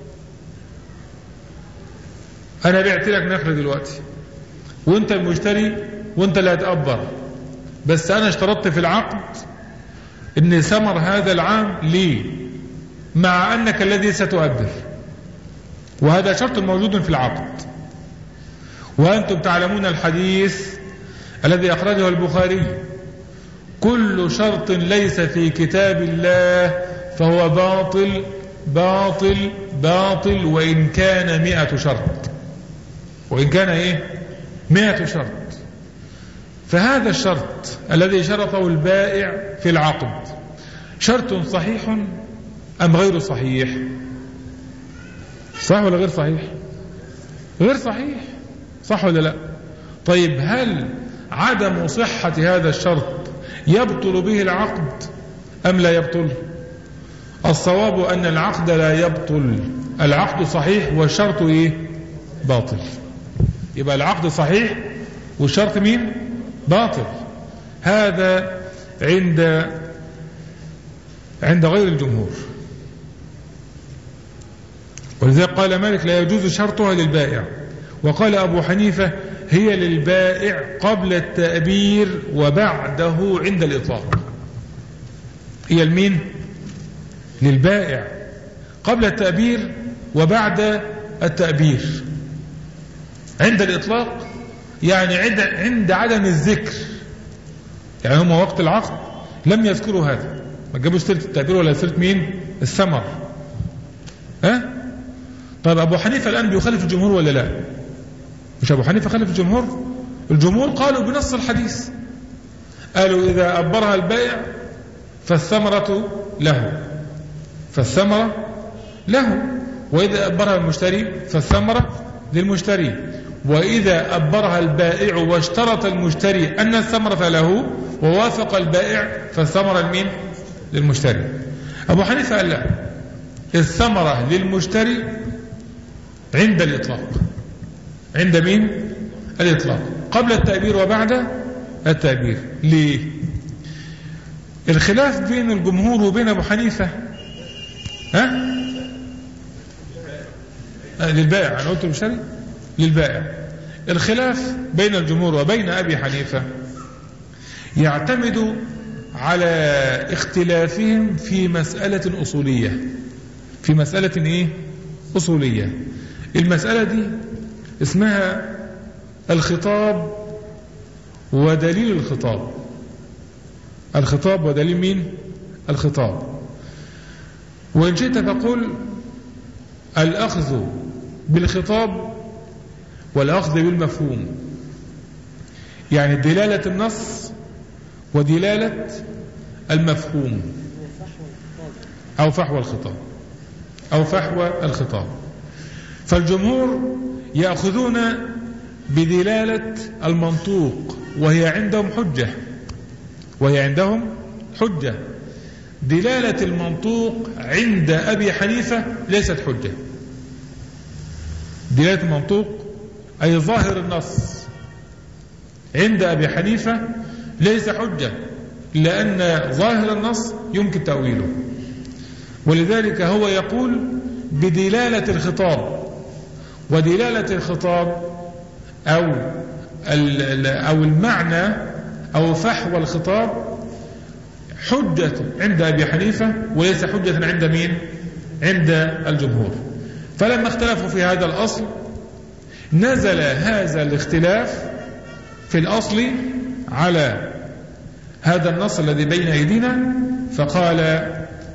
أنا بعت لك نخل دلوقتي وأنت المشتري وأنت اللي هتأبر، بس أنا اشترطت في العقد إن ثمر هذا العام لي مع أنك الذي ستؤبر، وهذا شرط موجود في العقد. وأنتم تعلمون الحديث الذي أخرجه البخاري: كل شرط ليس في كتاب الله فهو باطل باطل باطل وإن كان 100 شرط. وإن كان 100 شرط. فهذا الشرط الذي شرطه البائع في العقد شرط صحيح أم غير صحيح؟ صح ولا غير صحيح؟ غير صحيح، صح ولا لا؟ طيب هل عدم صحة هذا الشرط يبطل به العقد أم لا يبطل؟ الصواب أن العقد لا يبطل، العقد صحيح والشرط باطل. يبقى العقد صحيح والشرط باطل. هذا عند غير الجمهور. ولذلك قال مالك لا يجوز شرطها للبائع. وقال أبو حنيفة هي للبائع قبل التأبير وبعده عند الإطلاق. هي المين؟ للبائع قبل التأبير وبعد التأبير. عند الإطلاق يعني عند عدم الذكر، يعني هم وقت العقد لم يذكروا هذا، ما جابوا سيرة التأبير ولا سيرة مين؟ الثمر. طيب أبو حنيفة الآن بيخالف الجمهور ولا لا؟ مش أبو حنيفة خالف الجمهور؟ الجمهور قالوا بنص الحديث، قالوا إذا أبرها البائع فالثمرة له، وإذا أبرها المشتري فالثمرة للمشتري، وإذا أبرها البائع واشترط المشتري أن الثمرة له ووافق البائع فالثمرة للمشتري. أبو حنيفة قال لا، الثمرة للمشتري عند الإطلاق. عند مين؟ الإطلاق، قبل التأبير وبعد التأبير. ليه؟ الخلاف بين الجمهور وبين أبو حنيفة للبائع. أنا قلت المشتري للبائع. الخلاف بين الجمهور وبين أبي حنيفة يعتمد على اختلافهم في مسألة أصولية، في مسألة إيه؟ أصولية. المسألة دي اسمها الخطاب ودليل الخطاب. الخطاب ودليل مين؟ الخطاب. وإن شئت فقل الأخذ بالخطاب والأخذ بالمفهوم، يعني دلالة النص ودلالة المفهوم، أو فحوى الخطاب، أو فحوى الخطاب. فالجمهور يأخذون بدلالة المنطوق، وهي عندهم حجة، وهي عندهم حجة. دلالة المنطوق عند أبي حنيفة ليست حجة. دلالة المنطوق أي ظاهر النص عند أبي حنيفة ليس حجة، لأن ظاهر النص يمكن تأويله، ولذلك هو يقول بدلالة الخطاب. ودلالة الخطاب أو المعنى أو فحوى الخطاب حجة عند أبي حنيفة وليس حجة عند مين؟ عند الجمهور. فلما اختلفوا في هذا الأصل نزل هذا الاختلاف في الأصل على هذا النص الذي بين أيدينا، فقال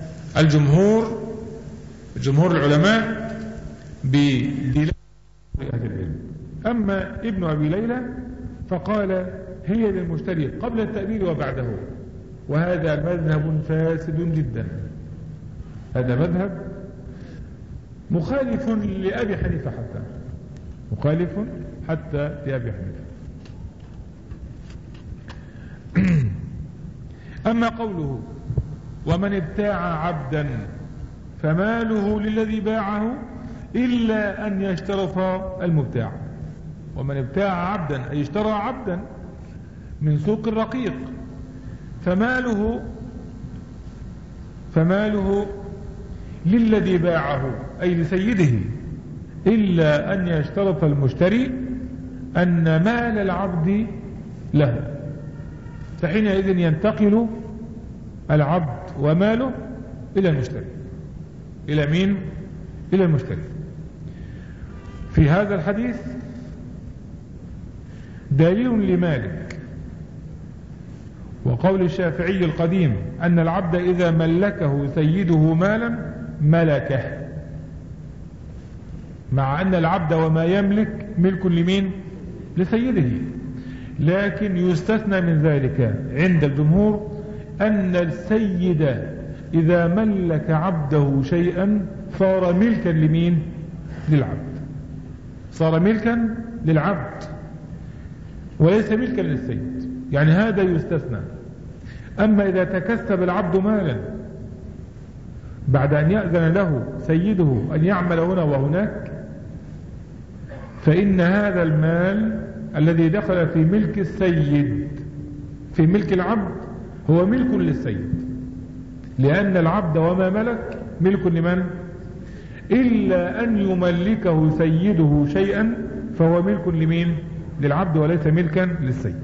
جمهور العلماء بدلالة أهل العلم. أما ابن أبي ليلى فقال هي للمشتري قبل التأويل وبعده، وهذا مذهب فاسد جدا. هذا مذهب مخالف لأبي حنيفة، مخالف حتى لأبي حنيفة. أما قوله ومن ابتاع عبدا فماله للذي باعه إلا أن يشترط المبتاع. ومن ابتاع عبدا أي اشترى عبدا من سوق الرقيق، فماله للذي باعه أي لسيده، إلا أن يشترط المشتري أن مال العبد له، فحينئذ ينتقل العبد وماله إلى المشتري. إلى مين؟ إلى المشتري. في هذا الحديث دليل لمالك وقول الشافعي القديم أن العبد إذا ملكه سيده مالا ملكه، مع أن العبد وما يملك ملك لمين؟ لسيده. لكن يستثنى من ذلك عند الجمهور أن السيد إذا ملك عبده شيئا صار ملكا لمين؟ للعبد. صار ملكا للعبد وليس ملكا للسيد، يعني هذا يستثنى. أما إذا تكسب العبد مالا بعد أن يأذن له سيده أن يعمل هنا وهناك، فإن هذا المال الذي دخل في ملك السيد في ملك العبد هو ملك للسيد، لأن العبد وما ملك ملك لمن؟ إلا أن يملكه سيده شيئا فهو ملك لمين؟ للعبد وليس ملكا للسيد.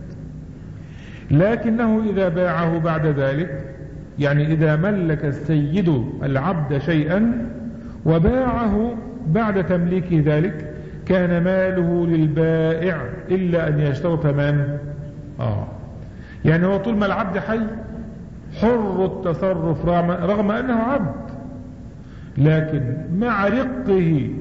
لكنه إذا باعه بعد ذلك، يعني إذا ملك السيد العبد شيئا وباعه بعد تمليك ذلك كان ماله للبائع إلا أن يشترط من؟ يعني هو طول ما العبد حي حر التصرف رغم أنه عبد، لكن مع رقه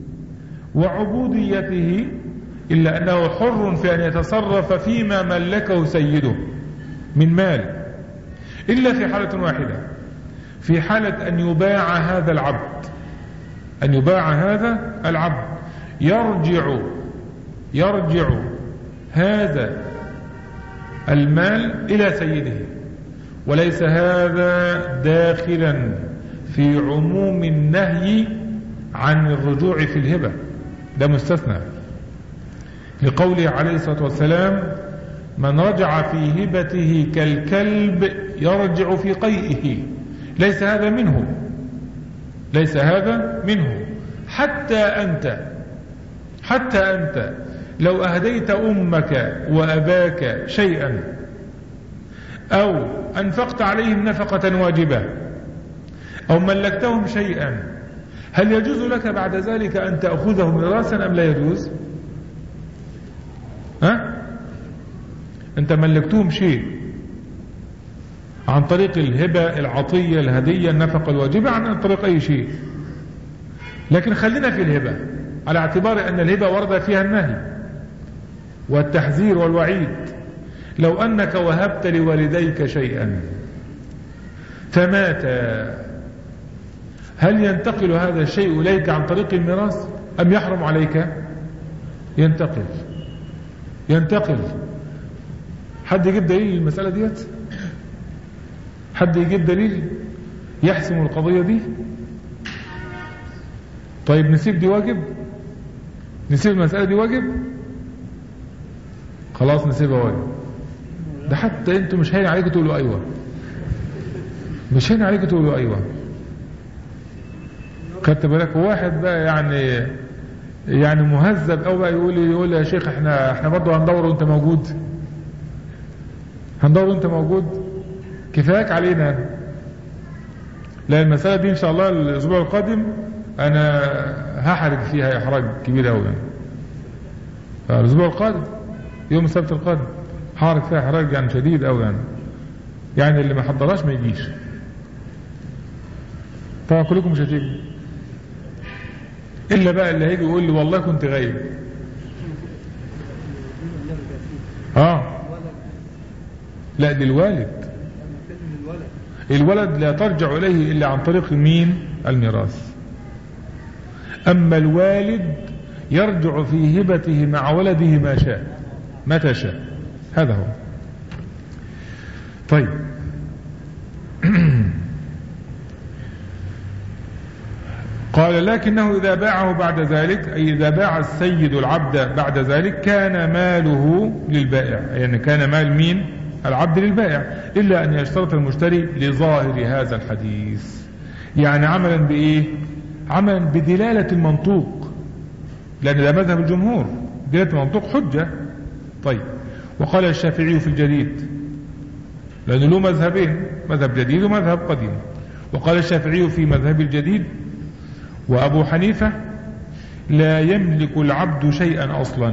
وعبوديته إلا أنه حر في أن يتصرف فيما ملكه سيده من مال، إلا في حالة واحدة، في حالة أن يباع هذا العبد، أن يباع هذا العبد يرجع هذا المال إلى سيده، وليس هذا داخلا في عموم النهي عن الرجوع في الهبة، ده مستثنى لقوله عليه الصلاة والسلام من رجع في هبته كالكلب يرجع في قيئه. ليس هذا منه. حتى أنت لو أهديت أمك وأباك شيئا أو أنفقت عليهم نفقة واجبة أو ملكتهم شيئا هل يجوز لك بعد ذلك أن تأخذه ميراثا أم لا يجوز؟ أنت ملكتهم شيء عن طريق الهبة، العطية، الهدية، النفقة الواجبة، عن طريق أي شيء. لكن خلينا في الهبة على اعتبار أن الهبة ورد فيها النهي والتحذير والوعيد. لو أنك وهبت لوالديك شيئا فمات، هل ينتقل هذا الشيء إليك عن طريق الميراث أم يحرم عليك؟ ينتقل. حد يجيب دليل المسألة ديت؟ حد يجيب دليل يحسم القضية دي؟ طيب نسيب دي واجب؟ نسيب المسألة دي واجب؟ خلاص نسيبها واجب. ده حتى انتوا مش هين عليكم تقولوا ايوه، مش هين عليكم تقولوا ايوه. خدت بالك؟ واحد بقى يعني مهذب او بقى يقول يا شيخ احنا برضه هندور وانت موجود، هندور وانت موجود، كفاياك علينا. لا المسألة دي ان شاء الله الاسبوع القادم انا هحرج فيها احراج كبير قوي الاسبوع القادم، يوم السبت القادم حارج فيها احراج شديد قوي يعني اللي ما حضراش ما يجيش. طبعا كلكم مش هتيجوا الا بقى اللي هيجي يقول لي والله كنت غايب. لا دي الولد لا ترجع اليه الا عن طريق مين؟ الميراث. اما الوالد يرجع في هبته مع ولده ما شاء متى شاء. هذا هو. طيب قال لكنه إذا باعه بعد ذلك، أي إذا باع السيد العبد بعد ذلك، كان ماله للبائع، يعني كان مال مين؟ العبد للبائع، إلا أن يشترط المشتري لظاهر هذا الحديث. يعني عملا بإيه؟ عملا بدلالة المنطوق، لأن ده مذهب الجمهور، دلالة المنطوق حجة. طيب وقال الشافعي في الجديد، لأنه له مذهبين، مذهب جديد ومذهب قديم. وقال الشافعي في مذهب الجديد وأبو حنيفة لا يملك العبد شيئا أصلا،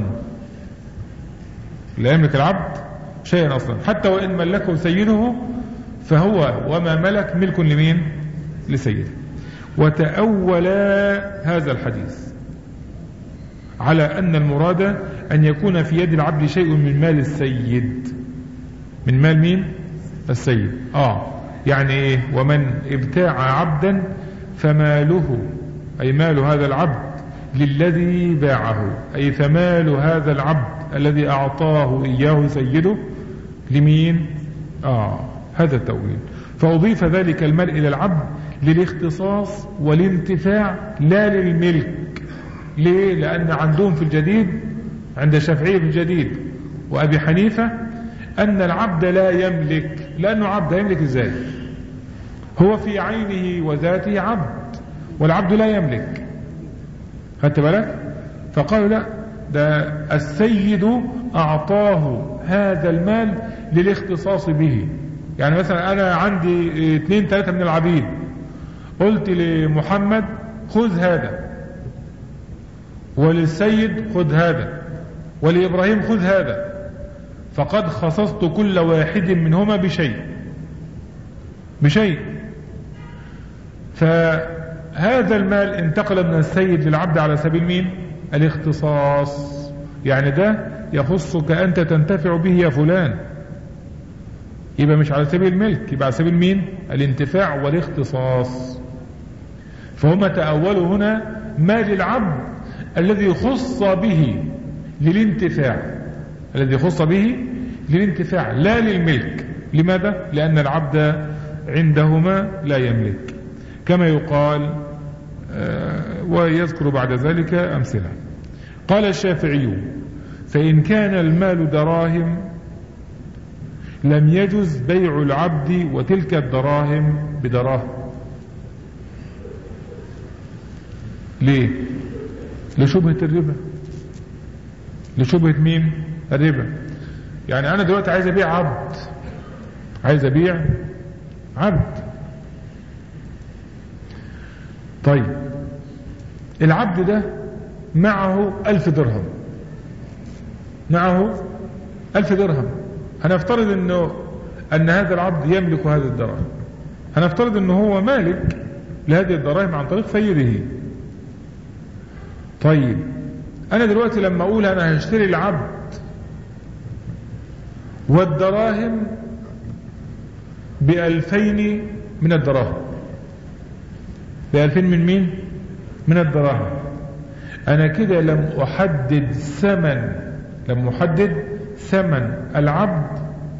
لا يملك العبد شيئا أصلا، حتى وإن ملكه سيده فهو وما ملك ملك لمين؟ لسيده. وتأول هذا الحديث على أن المراد أن يكون في يد العبد شيء من مال السيد. من مال مين؟ السيد. يعني إيه؟ ومن ابتاع عبدا فماله، أي مال هذا العبد للذي باعه، أي فمال هذا العبد الذي أعطاه إياه سيده لمين؟ هذا التأويل. فأضيف ذلك المال إلى العبد للاختصاص والانتفاع لا للملك. ليه؟ لأن عندهم في الجديد، عند الشافعي في الجديد وأبي حنيفة، أن العبد لا يملك. لأنه عبد يملك إزاي؟ هو في عينه وذاته عبد، والعبد لا يملك. خدت بالك؟ فقالوا لا، ده السيد أعطاه هذا المال للاختصاص به. يعني مثلا أنا عندي 2-3 من العبيد، قلت لمحمد خذ هذا، وللسيد خذ هذا، ولإبراهيم خذ هذا، فقد خصصت كل واحد منهما بشيء. فهذا المال انتقل من السيد للعبد على سبيل مين؟ الاختصاص. يعني ده يخصك أنت تنتفع به يا فلان، يبقى مش على سبيل الملك، يبقى على سبيل مين؟ الانتفاع والاختصاص. فهم تأولوا هنا مال العبد الذي خص به للانتفاع، الذي خص به للانتفاع لا للملك. لماذا؟ لأن العبد عندهما لا يملك، كما يقال. ويذكر بعد ذلك أمثلة. قال الشافعي فإن كان المال دراهم لم يجز بيع العبد وتلك الدراهم بدراهم. ليه؟ لشبهة الربا. لشبهة مين؟ الربا. يعني أنا دلوقتي عايز أبيع عبد، عايز أبيع عبد. طيب العبد ده معه 1000 درهم، معه 1000 درهم. هنفترض أن هذا العبد يملك هذه الدراهم، هنفترض أنه هو مالك لهذه الدراهم عن طريق سيده. طيب أنا دلوقتي لما أقول أنا هشتري العبد والدراهم ب2000 من الدراهم، ب2000 من مين؟ من الدراهم. أنا كده لم أحدد ثمن العبد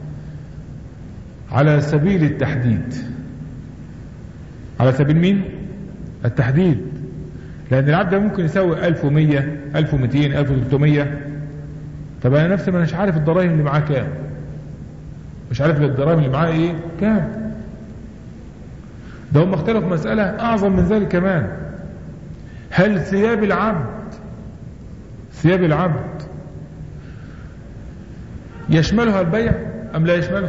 على سبيل التحديد. على سبيل مين؟ التحديد. لأن العبد ممكن يساوي 1100 1200 1300. طب أنا نفسي ما أناش عارف الدراهم اللي معاه كام، مش عارف الدراهم اللي معاه إيه كام. ده هم اختلفوا مسألة أعظم من ذلك كمان. هل ثياب العبد يشملها البيع أم لا يشملها؟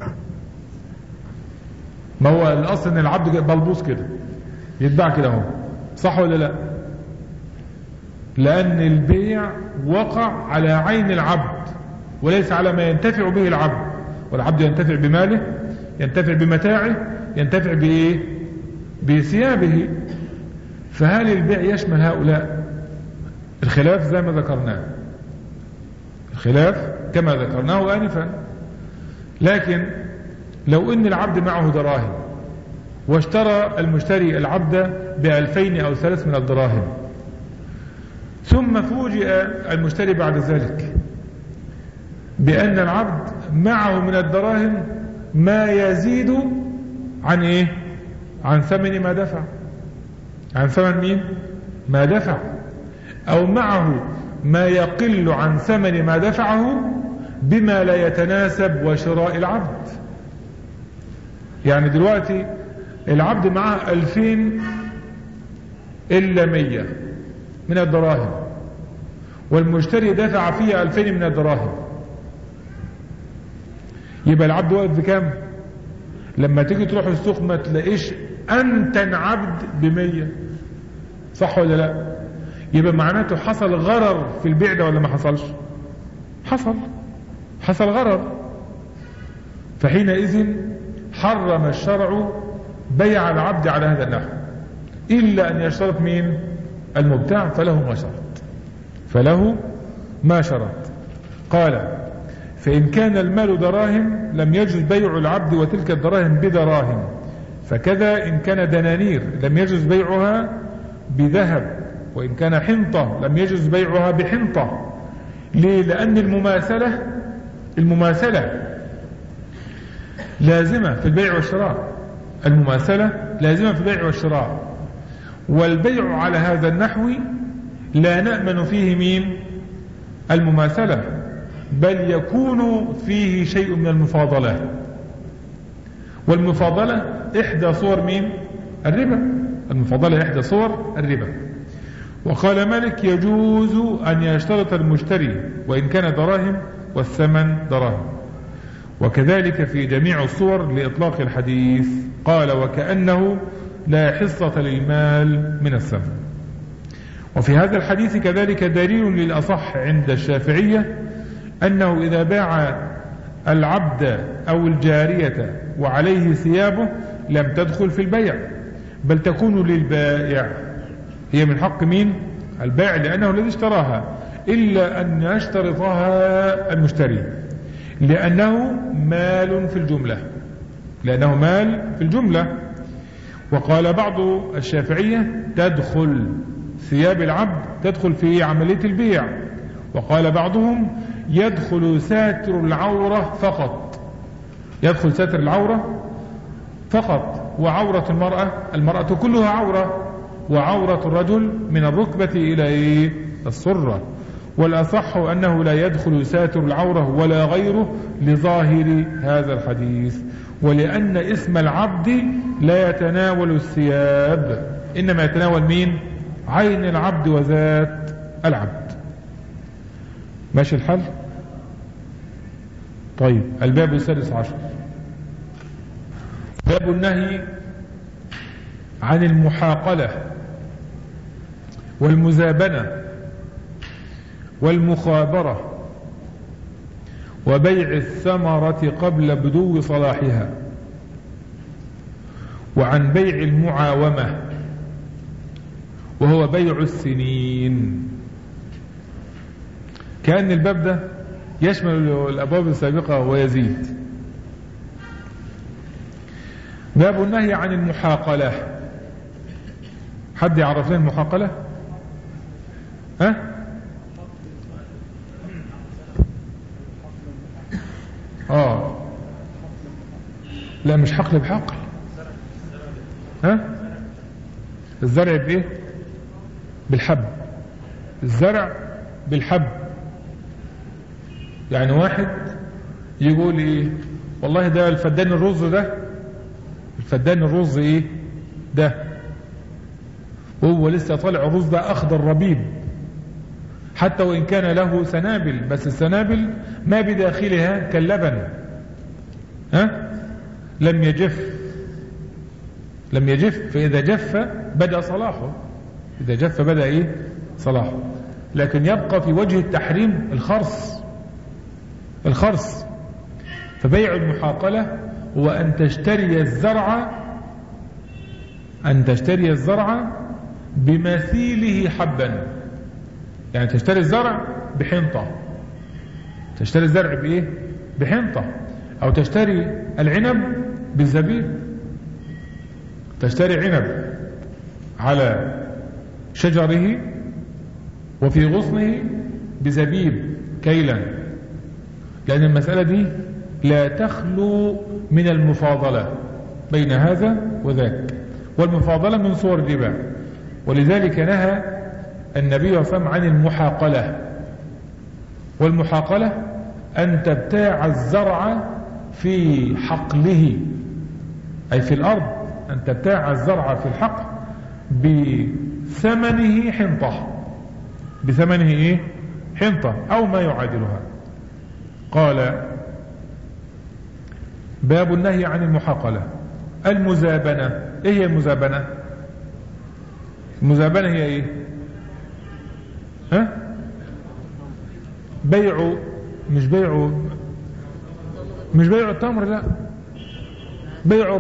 ما هو الأصل أن العبد بلبوس كده يتباع كده هو، صح ولا لا؟ لأن البيع وقع على عين العبد وليس على ما ينتفع به العبد. والعبد ينتفع بماله، ينتفع بمتاعه، ينتفع بإيه؟ بثيابه. فهل البيع يشمل هؤلاء؟ الخلاف زي ما ذكرناه، الخلاف كما ذكرناه آنفا. لكن لو ان العبد معه دراهم واشترى المشتري العبد ب2000 أو 3 من الدراهم، ثم فوجئ المشتري بعد ذلك بأن العبد معه من الدراهم ما يزيد عن ايه؟ عن ثمن ما دفع. عن ثمن مين؟ ما دفع. أو معه ما يقل عن ثمن ما دفعه بما لا يتناسب وشراء العبد. يعني دلوقتي العبد معه 2000 إلا 100 من الدراهم، والمشتري دفع فيها 2000 من الدراهم، يبقى العبد واقف بكام؟ لما تيجي تروح السوق ما تلاقيش أنتن عبد ب100، صح ولا لا؟ يبقى معناته حصل غرر في البيع ده ولا ما حصلش؟ حصل غرر. فحينئذ حرم الشرع بيع العبد على هذا النحو، إلا أن يشترط مين؟ المبتاع، فله ما شرط. قال: فإن كان المال دراهم لم يجوز بيع العبد وتلك الدراهم بدراهم، فكذا إن كان دنانير لم يجوز بيعها بذهب، وإن كان حنطة لم يجوز بيعها بحنطة. ليه؟ لأن المماثلة لازمة في البيع والشراء. والبيع على هذا النحو لا نأمن فيه مين؟ المماثلة، بل يكون فيه شيء من المفاضلة. والمفاضلة إحدى صور مين؟ الربا. وقال مالك: يجوز أن يشترط المشتري وإن كان دراهم والثمن دراهم. وكذلك في جميع الصور لإطلاق الحديث. قال: وكأنه لا حصة للمال من الثمن. وفي هذا الحديث كذلك دليل للأصح عند الشافعية أنه إذا باع العبد أو الجارية وعليه ثيابه لم تدخل في البيع، بل تكون للبائع، هي من حق مين؟ البائع، لأنه الذي اشتراها، إلا أن يشترطها المشتري لأنه مال في الجملة. وقال بعض الشافعية: تدخل ثياب العبد تدخل في عملية البيع. وقال بعضهم: يدخل ساتر العورة فقط، وعورة المرأة كلها عورة، وعورة الرجل من الركبة إلى السرة. والأصح أنه لا يدخل ساتر العورة ولا غيره لظاهر هذا الحديث، ولأن اسم العبد لا يتناول الثياب، إنما يتناول مين؟ عين العبد وذات العبد. ماشي الحل؟ طيب، الباب السادس عشر، باب النهي عن المحاقلة والمزابنة والمخابرة وبيع الثمرة قبل بدو صلاحها، وعن بيع المعاومة وهو بيع السنين. كأن الباب ده يشمل الأبواب السابقة ويزيد. باب النهي عن المحاقلة. حد يعرف لنا المحاقلة؟ ها؟ لا مش حقل بحقل. ها؟ الزرع بايه؟ بالحب. الزرع بالحب. يعني واحد يقول ايه، والله ده الفدان الرز ده، الفدان الرز ايه ده، وهو لسه طالع الرز ده اخضر ربيب، حتى وان كان له سنابل، بس السنابل ما بداخلها كاللبن، لم يجف، فاذا جف بدأ صلاحه، اذا جف بدأ ايه صلاحه. لكن يبقى في وجه التحريم الخرص. فبيع المحاقلة هو أن تشتري الزرع بمثيله حبا. يعني تشتري الزرع بحنطة، تشتري الزرع بإيه؟ بحنطة. أو تشتري العنب بالزبيب، تشتري عنب على شجره وفي غصنه بزبيب كيلا، لأن المسألة دي لا تخلو من المفاضلة بين هذا وذاك، والمفاضلة من صور الربا. ولذلك نهى النبي صلى الله عليه وسلم عن المحاقلة. والمحاقلة أن تبتاع الزرع في حقله، أي في الأرض، أن تبتاع الزرع في الحقل بثمنه حنطة، بثمنه إيه؟ حنطة أو ما يعادلها. قال باب النهي عن المحاقلة. المزابنة. ايه هي المزابنة؟ المزابنة هي ايه؟ بيع، مش بيع التمر، لا، بيع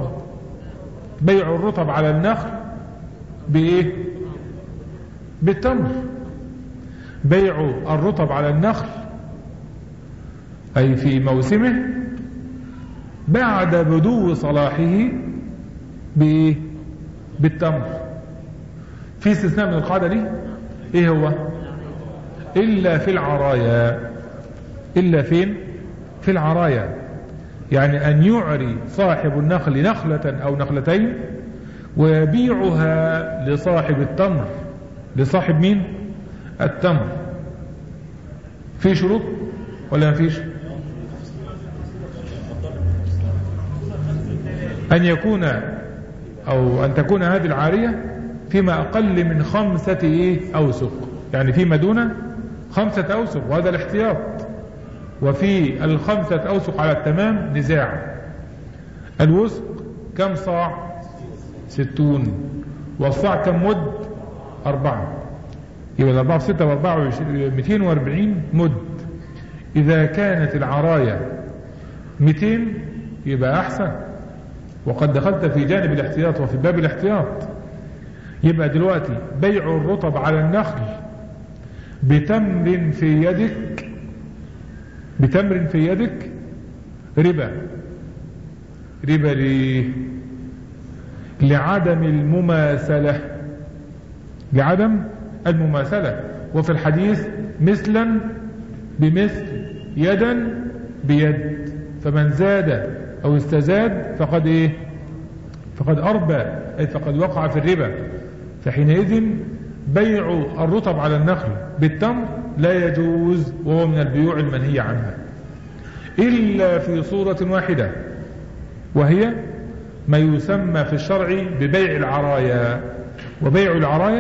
الرطب على النخل بايه؟ بالتمر. بيع الرطب على النخل أي في موسمه بعد بدو صلاحه بإيه؟ بالتمر. في استثناء من القاعدة دي، إيه هو؟ إلا في العرايا. إلا فين؟ في العرايا. يعني أن يعري صاحب النخل نخلة أو نخلتين ويبيعها لصاحب التمر. لصاحب مين؟ التمر. في شروط ولا ما فيش؟ أن يكون أو أن تكون هذه العارية فيما أقل من 5 أوسق، يعني فيما دون 5 أوسق، وهذا الاحتياط. وفي 5 أوسق على التمام نزاع. الوسق كم صاع؟ 60. والصاع كم مد؟ 4. يبقى 4 في 6 و4 240 مد. إذا كانت العراية 200 يبقى أحسن، وقد دخلت في جانب الاحتياط وفي باب الاحتياط. يبقى دلوقتي بيع الرطب على النخل بتمر في يدك ربا. ليه؟ لعدم المماثلة. وفي الحديث مثلا بمثل، يدا بيد، فمن زاد أو استزاد فقد إيه؟ فقد أربى، أي فقد وقع في الربا. فحينئذ بيع الرطب على النخل بالتمر لا يجوز، وهو من البيوع المنهي عنها، إلا في صورة واحدة، وهي ما يسمى في الشرع ببيع العرايا. وبيع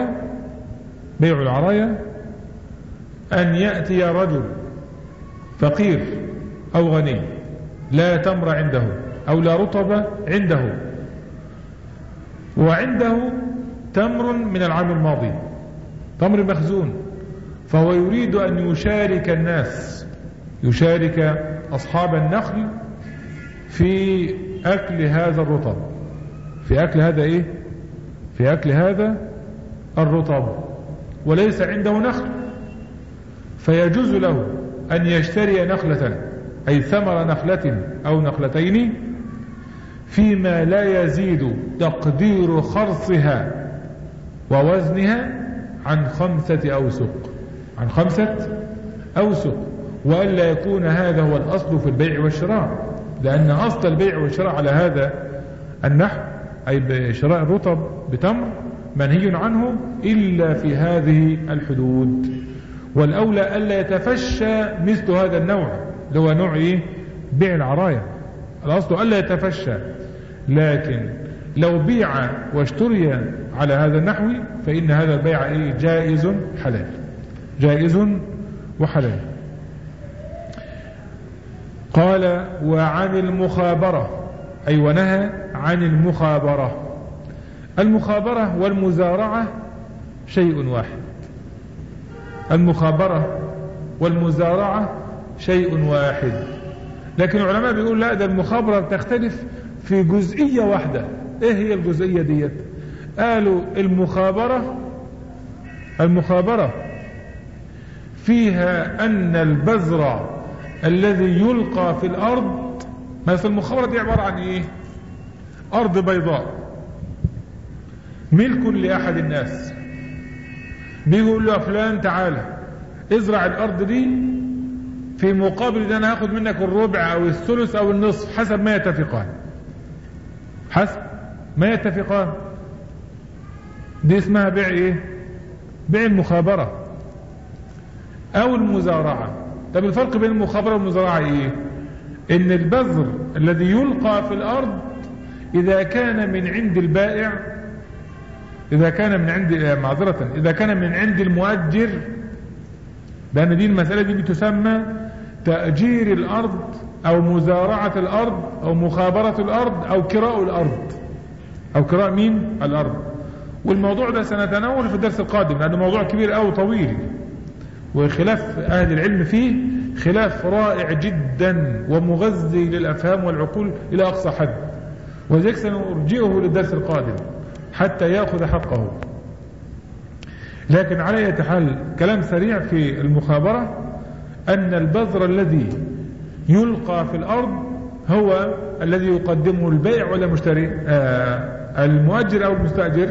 العرايا أن يأتي رجل فقير أو غني لا تمر عنده أو لا رطب عنده، وعنده تمر من العام الماضي تمر مخزون، فهو يريد أن يشارك الناس، يشارك أصحاب النخل في أكل هذا الرطب، في أكل هذا إيه؟ في أكل هذا الرطب، وليس عنده نخل، فيجوز له أن يشتري نخلة، أي ثمر نخلة أو نخلتين، فيما لا يزيد تقدير خرصها ووزنها عن 5 أوسق، عن 5 أوسق، وألا يكون هذا هو الأصل في البيع والشراء، لأن أصل البيع والشراء على هذا النحو، أي بشراء الرطب بتمر، منهي عنه إلا في هذه الحدود. والأولى ألا يتفشى مثل هذا النوع، اللي هو نوع إيه؟ بيع العراية، الأصل ألا يتفشى، لكن لو بيع واشتري على هذا النحو فإن هذا البيع إيه؟ جائز حلال، جائز وحلال. قال وعن المخابرة، أي ونهى عن المخابرة. المخابرة والمزارعة شيء واحد، المخابرة والمزارعة شيء واحد، لكن العلماء بيقول لا، ده المخابرة بتختلف في جزئية واحدة. ايه هي الجزئية ديت؟ قالوا المخابرة فيها أن البذر الذي يلقى في الأرض، مثل المخابرة دي عبارة عن ايه؟ أرض بيضاء ملك لأحد الناس، بيقول له فلان تعالى ازرع الأرض دي، في مقابل ده أنا هاخد منك الربع أو الثلث أو النصف حسب ما يتفقان، حسب ما يتفقان. دي اسمها بيع ايه؟ بيع المخابرة أو المزارعة. طب الفرق بين المخابرة والمزارعة ايه؟ ان البذر الذي يلقى في الأرض إذا كان من عند البائع، إذا كان من عند المؤجر، لأن دي المسألة دي بتسمى تأجير الأرض أو مزارعة الأرض أو مخابرة الأرض أو كراء الأرض، أو كراء مين؟ الأرض. والموضوع ده سنتناول في الدرس القادم، لأنه موضوع كبير أو طويل، وخلاف أهل العلم فيه خلاف رائع جدا ومغذي للأفهام والعقول إلى أقصى حد، وذلك سنرجئه للدرس القادم حتى يأخذ حقه. لكن على أي حال كلام سريع في المخابرة، أن البذر الذي يلقى في الأرض هو الذي يقدمه البائع ولا المشتري؟ المؤجر أو المستأجر؟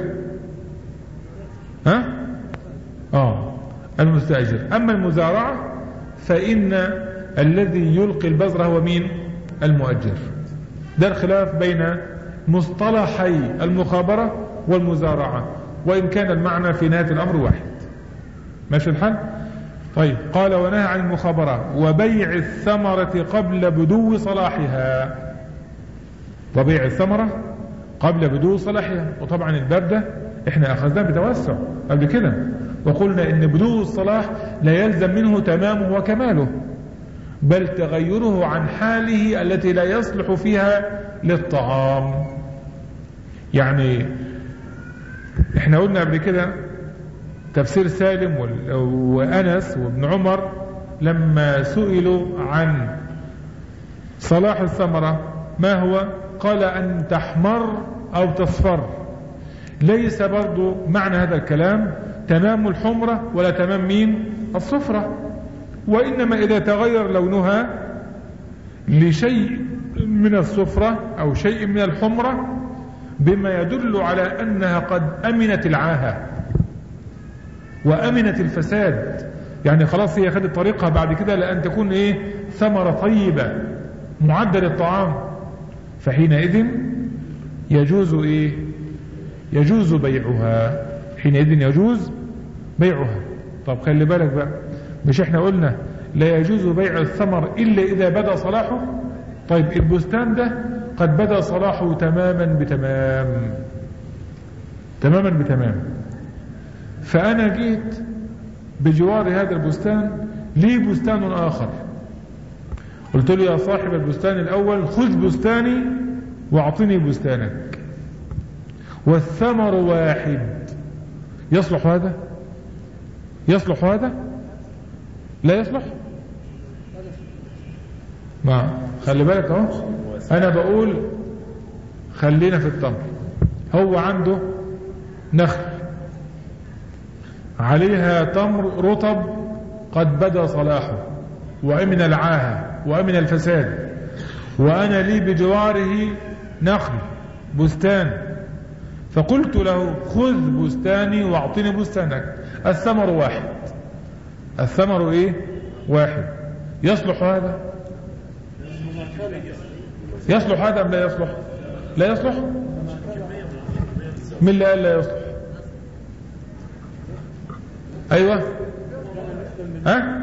المستأجر. أما المزارعة فإن الذي يلقي البذر هو مين؟ المؤجر. ده الخلاف بين مصطلحي المخابرة والمزارعة، وإن كان المعنى في نهاية الأمر واحد. ماشي الحال؟ طيب. قال ونهى عن المخابرة وبيع الثمرة قبل بدو صلاحها، وبيع الثمرة قبل بدو صلاحها. وطبعا الباب ده احنا أخذناه بتوسع قبل كده، وقلنا إن بدو الصلاح لا يلزم منه تمامه وكماله، بل تغيره عن حاله التي لا يصلح فيها للطعام. يعني احنا قلنا قبل كده تفسير سالم وأنس وابن عمر لما سئلوا عن صلاح الثمرة ما هو؟ قال أن تحمر أو تصفر. ليس برضو معنى هذا الكلام تمام الحمرة ولا تمام مين؟ الصفرة، وإنما إذا تغير لونها لشيء من الصفرة أو شيء من الحمرة بما يدل على أنها قد أمنت العاهة وأمنت الفساد، يعني خلاص هي خدت طريقها بعد كده لأن تكون إيه؟ ثمرة طيبة معدل الطعام، فحينئذ يجوز إيه؟ يجوز بيعها، حينئذ يجوز بيعها. طب خلي بالك بقى، مش احنا قلنا لا يجوز بيع الثمر إلا إذا بدأ صلاحه؟ طيب البستان ده قد بدأ صلاحه تماما بتمام، فأنا جيت بجوار هذا البستان لي بستان آخر، قلت له يا صاحب البستان الأول خذ بستاني واعطني يصلح هذا؟ لا يصلح. ما خلي بالك اهو، انا بقول خلينا في التمر. هو عنده نخل عليها تمر رطب قد بدا صلاحه وامن العاهه وامن الفساد، وانا لي بجواره نخل بستان، فقلت له خذ بستاني واعطني بستانك، الثمر واحد، الثمر ايه؟ واحد. يصلح هذا؟ يصلح هذا ام لا يصلح؟ لا يصلح. من اللي قال لا يصلح؟ ايوه ها؟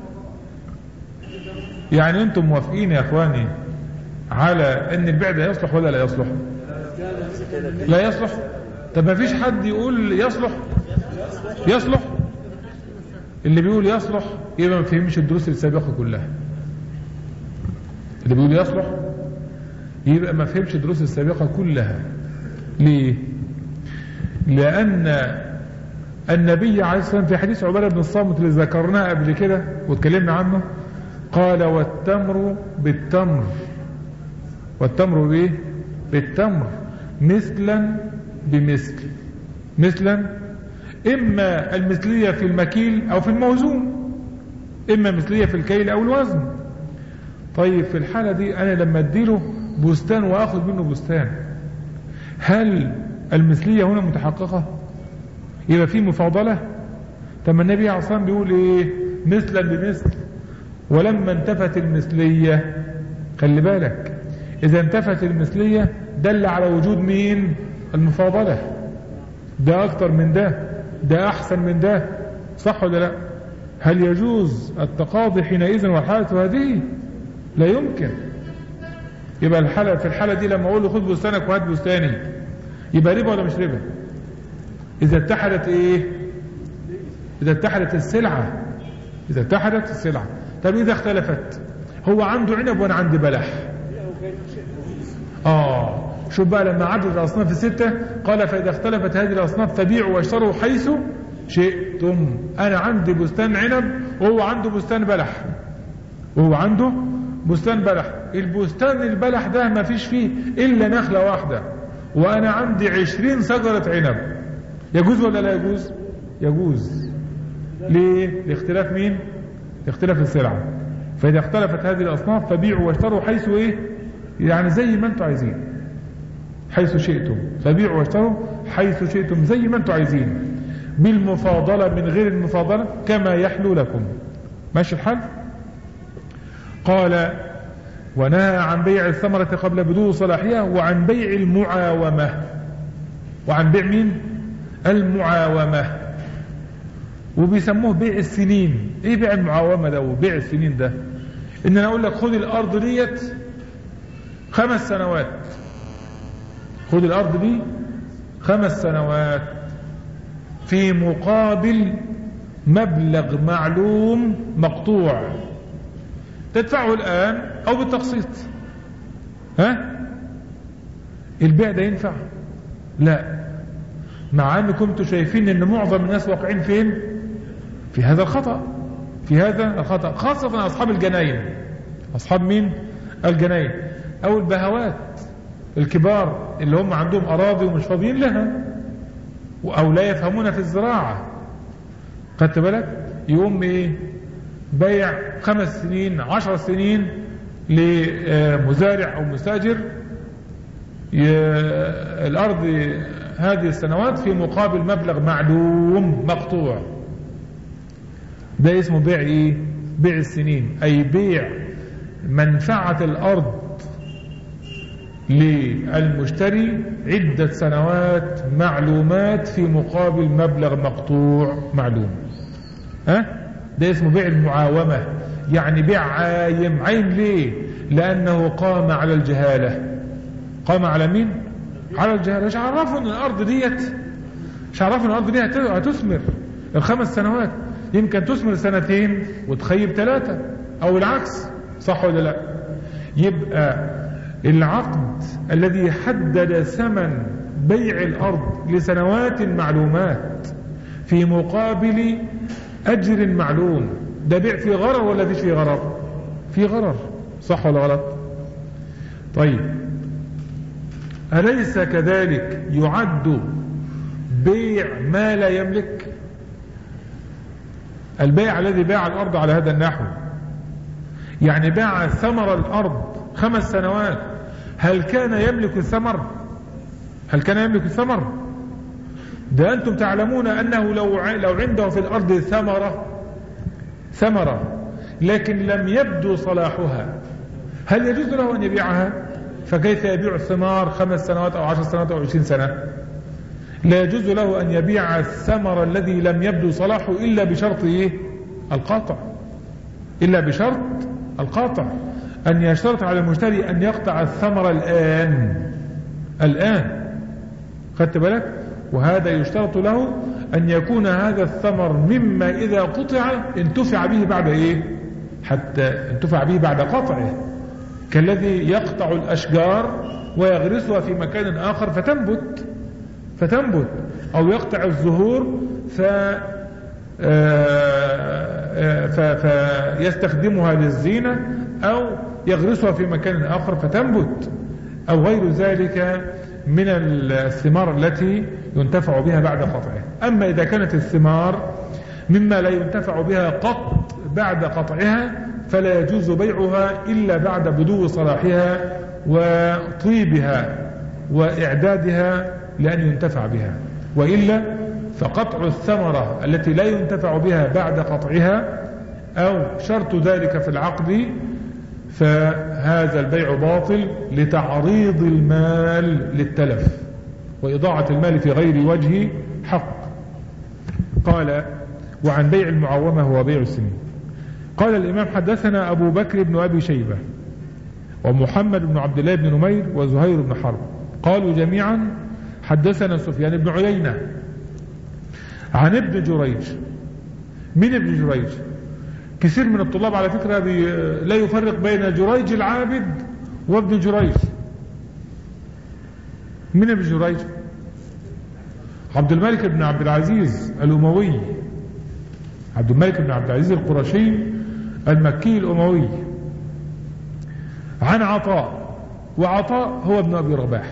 يعني انتم موافقين يا اخواني على ان البيع ده يصلح ولا لا يصلح؟ لا يصلح. طب ما فيش حد يقول يصلح؟ يصلح. اللي بيقول يصلح يبقى ما فهمش الدروس السابقه كلها. اللي بيقول يصلح يبقى ما فهمش الدروس السابقه كلها. ليه؟ لان النبي عليه الصلاه والسلام في حديث عباده بن الصامت اللي ذكرناه قبل كده واتكلمنا عنه قال والتمر بالتمر، والتمر بايه؟ بالتمر مثلا بمثل، مثلا اما المثليه في المكيل او في الموزون، اما مثليه في الكيل او الوزن. طيب في الحاله دي انا لما اديله بستان واخذ منه بستان، هل المثليه هنا متحققه؟ يبقى في مفاضله؟ طب النبي عليه الصلاه والسلام بيقول ايه؟ مثلا بمثل. ولما انتفت المثليه، خلي بالك اذا انتفت المثليه دل على وجود مين؟ المفاضله. ده اكتر من ده، ده احسن من ده، صح ولا لا؟ هل يجوز التقاضي حينئذ والحاله هذه؟ لا يمكن. يبقى الحاله في الحاله دي لما اقول له خذ بستانك وهات بستاني يبقى ربا ولا مش ربا؟ اذا اتحدت ايه؟ اذا اتحدت السلعه، اذا اتحدت السلعه. طب اذا اختلفت، هو عنده عنب وانا عندي بلح، شوف بقى لما عدد الاصناف السته قال فاذا اختلفت هذه الاصناف فبيعوا واشتروا حيث شئتم. انا عندي بستان عنب وهو عنده بستان بلح، وهو عنده بستان بلح. البستان البلح ده ما فيش فيه الا نخله واحده وانا عندي 20 شجره عنب، يجوز ولا لا يجوز؟ يجوز. ليه؟ لاختلاف مين؟ لاختلاف السلعه. فاذا اختلفت هذه الاصناف فبيعوا واشتروا حيث ايه؟ يعني زي ما انتم عايزين، حيث شئتم، فبيعوا واشتروا حيث شئتم زي ما انتم عايزين، بالمفاضله من غير المفاضله كما يحلو لكم. ماشي الحال؟ قال ونهى عن بيع الثمرة قبل بدو صلاحها وعن بيع المعاومة. وعن بيع مين؟ المعاومة. وبيسموه بيع السنين. ايه بيع المعاومة ده وبيع السنين ده؟ ان انا اقول لك خد الارض ديت 5 سنوات، خد الارض دي 5 سنوات في مقابل مبلغ معلوم مقطوع تدفعه الآن أو بالتقسيط. ها؟ البيع ده ينفع؟ لا، مع أن كنتوا شايفين أن معظم الناس واقعين فين؟ في هذا الخطأ، في هذا الخطأ، خاصة أصحاب الجناين. أصحاب مين؟ الجناين أو البهوات الكبار اللي هم عندهم أراضي ومش فاضيين لها أو لا يفهمون في الزراعة. خدت بالك؟ يقوم إيه؟ بيع 5 سنين 10 سنين لمزارع أو مستاجر الأرض هذه السنوات في مقابل مبلغ معلوم مقطوع. ده اسمه بيع إيه؟ بيع السنين، أي بيع منفعة الأرض للمشتري عدة سنوات معلومات في مقابل مبلغ مقطوع معلوم. ده اسمه بيع المعاومة، يعني بيع عايم. عايم ليه؟ لأنه قام على الجهالة. قام على مين؟ على الجهالة. مش عرفوا ان الأرض ديت، مش عرفوا ان الأرض دي هتثمر 5 سنوات، يمكن تثمر 2 وتخيب 3 أو العكس، صح ولا لا؟ يبقى العقد الذي حدد ثمن بيع الأرض لسنوات معلومات في مقابل أجر معلوم. ده بيع فيه غرر ولا فيش فيه غرر؟ فيه غرر، صح ولا غلط؟ طيب أليس كذلك يعد بيع ما لا يملك؟ البيع الذي باع الأرض على هذا النحو، يعني باع ثمر الأرض 5 سنوات، هل كان يملك الثمر؟ هل كان يملك الثمر؟ ده أنتم تعلمون أنه لو عنده في الأرض ثمرة لكن لم يبدو صلاحها، هل يجوز له أن يبيعها؟ فكيف يبيع الثمار 5 سنوات أو 10 سنوات أو 20 سنة؟ لا يجوز له أن يبيع الثمر الذي لم يبدو صلاحه إلا بشرط إيه؟ القاطع. إلا بشرط القاطع، أن يشترط على المشتري أن يقطع الثمر الآن. خدت بالك؟ وهذا يشترط له أن يكون هذا الثمر مما إذا قطع انتفع به بعد إيه؟ حتى انتفع به بعد قطعه، كالذي يقطع الأشجار ويغرسها في مكان آخر فتنبت، أو يقطع الزهور فيستخدمها للزينة، أو يغرسها في مكان آخر فتنبت، أو غير ذلك من الثمار التي ينتفع بها بعد قطعها. أما إذا كانت الثمار مما لا ينتفع بها قط بعد قطعها فلا يجوز بيعها إلا بعد بدو صلاحها وطيبها وإعدادها لأن ينتفع بها، وإلا فقطع الثمرة التي لا ينتفع بها بعد قطعها أو شرط ذلك في العقد فهذا البيع باطل لتعريض المال للتلف وإضاعة المال في غير وجه حق. قال: وعن بيع المعومة هو بيع السنين. قال الإمام: حدثنا أبو بكر بن أبي شيبة ومحمد بن عبد الله بن نمير وزهير بن حرب قالوا جميعا حدثنا سفيان بن عيينة عن ابن جريج. من ابن جريج؟ كثير من الطلاب على فكرة لا يفرق بين جريج العابد وابن جريج. من ابن جريج؟ عبد الملك بن عبد العزيز الأموي، عبد الملك بن عبد العزيز القرشي المكي الأموي، عن عطاء، وعطاء هو ابن أبي رباح،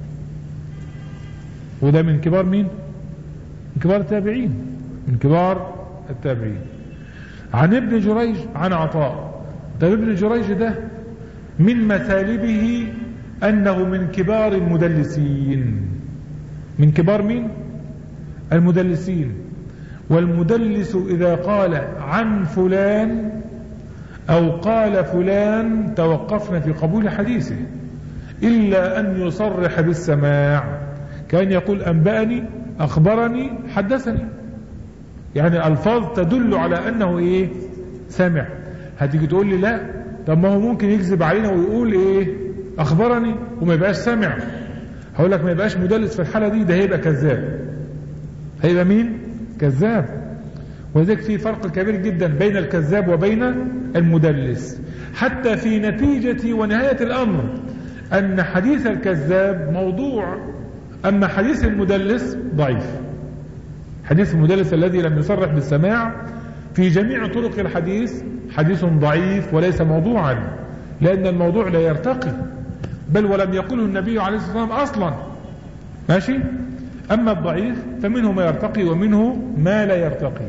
وده من كبار مين؟ من كبار التابعين، من كبار التابعين. عن ابن جريج عن عطاء. طيب ابن جريج ده من مثالبه أنه من كبار المدلسين. من كبار مين؟ المدلسين. والمدلس إذا قال عن فلان أو قال فلان توقفنا في قبول حديثه إلا أن يصرح بالسماع، كان يقول أنبأني، أخبرني، حدثني، يعني ألفاظ تدل على أنه إيه؟ سمع. هتيجي تقول لي لا، طب ما هو ممكن يكذب علينا ويقول إيه؟ أخبرني وما يبقاش سمع. هقول لك ما يبقاش مدلس في الحالة دي، ده هيبقى كذاب. هيبقى مين؟ كذاب. وذلك في فرق كبير جدا بين الكذاب وبين المدلس، حتى في نتيجة ونهاية الأمر أن حديث الكذاب موضوع، أما حديث المدلس ضعيف. حديث المدلس الذي لم يصرح بالسماع في جميع طرق الحديث حديث ضعيف وليس موضوعا، لأن الموضوع لا يرتقي، بل ولم يقله النبي عليه الصلاة والسلام أصلا. ماشي؟ أما الضعيف فمنه ما يرتقي ومنه ما لا يرتقي.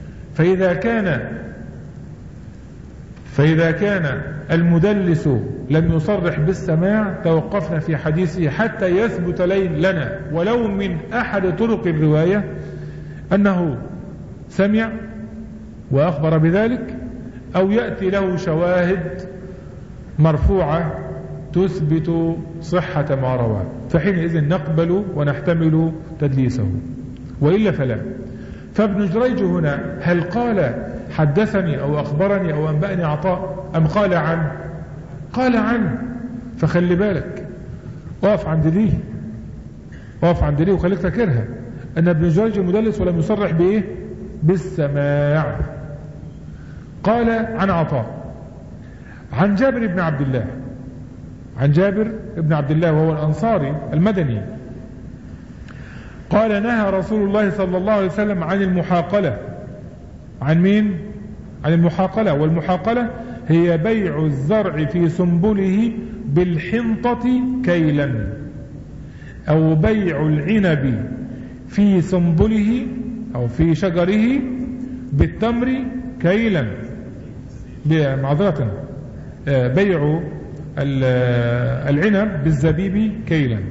فإذا كان المدلس لم يصرح بالسماع توقفنا في حديثه حتى يثبت لنا ولو من أحد طرق الرواية أنه سمع وأخبر بذلك، أو يأتي له شواهد مرفوعة تثبت صحة ما رواه، فحينئذ نقبل ونحتمل تدليسه، وإلا فلا. فابن جريج هنا هل قال حدثني أو أخبرني أو أنبأني عطاء، أم قال عن؟ قال عن. فخلي بالك، وقف عند دي وخليك فاكرها أن ابن جريج مدلس ولم يصرح بإيه؟ بالسماع. قال عن عطاء عن جابر بن عبد الله، عن جابر بن عبد الله وهو الأنصاري المدني، قال: نهى رسول الله صلى الله عليه وسلم عن المحاقلة عن مين؟ عن المحاقلة. والمحاقلة هي بيع الزرع في سنبله بالحنطة كيلا، أو بيع العنب في سنبله أو في شجره بالتمر كيلا، معذرة بيع العنب بالزبيب كيلا.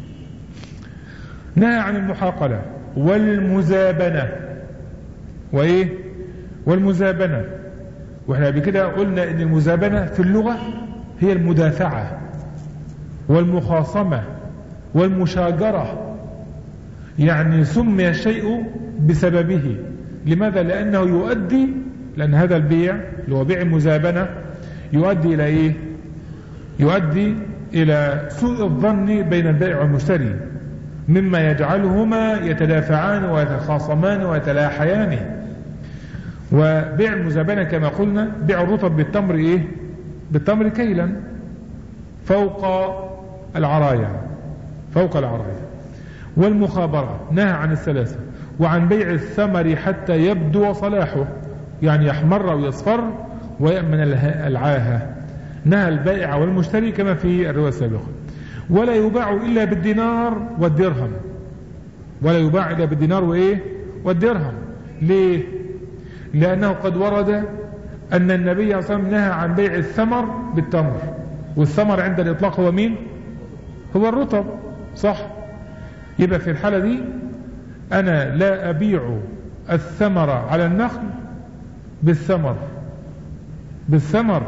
نهى عن المحاقلة والمزابنة. وإيه؟ والمزابنة، وإحنا بكده قلنا إن المزابنة في اللغة هي المدافعة والمخاصمة والمشاجرة، يعني سمي الشيء بسببه. لماذا؟ لأنه يؤدي، لأن هذا البيع اللي هو بيع المزابنة يؤدي إلى إيه؟ يؤدي إلى سوء الظن بين البائع والمشتري، مما يجعلهما يتدافعان ويتخاصمان ويتلاحيان. وبيع المزابنة كما قلنا بيع الرطب بالتمر إيه؟ بالتمر كيلا فوق العرايا، فوق العرايا. والمخابرة نهى عن الثلاثة. وعن بيع الثمر حتى يبدو صلاحه، يعني يحمر ويصفر ويأمن العاهة. نهى البائع والمشتري كما في الرواية السابقة. ولا يباع إلا بالدينار والدرهم، ولا يباع إلا بالدينار وإيه؟ والدرهم. ليه؟ لأنه قد ورد أن النبي صلى الله عليه وسلم نهى عن بيع الثمر بالتمر، والثمر عند الإطلاق هو مين؟ هو الرطب، صح؟ يبقى في الحالة دي أنا لا أبيع الثمر على النخل بالثمر، بالثمر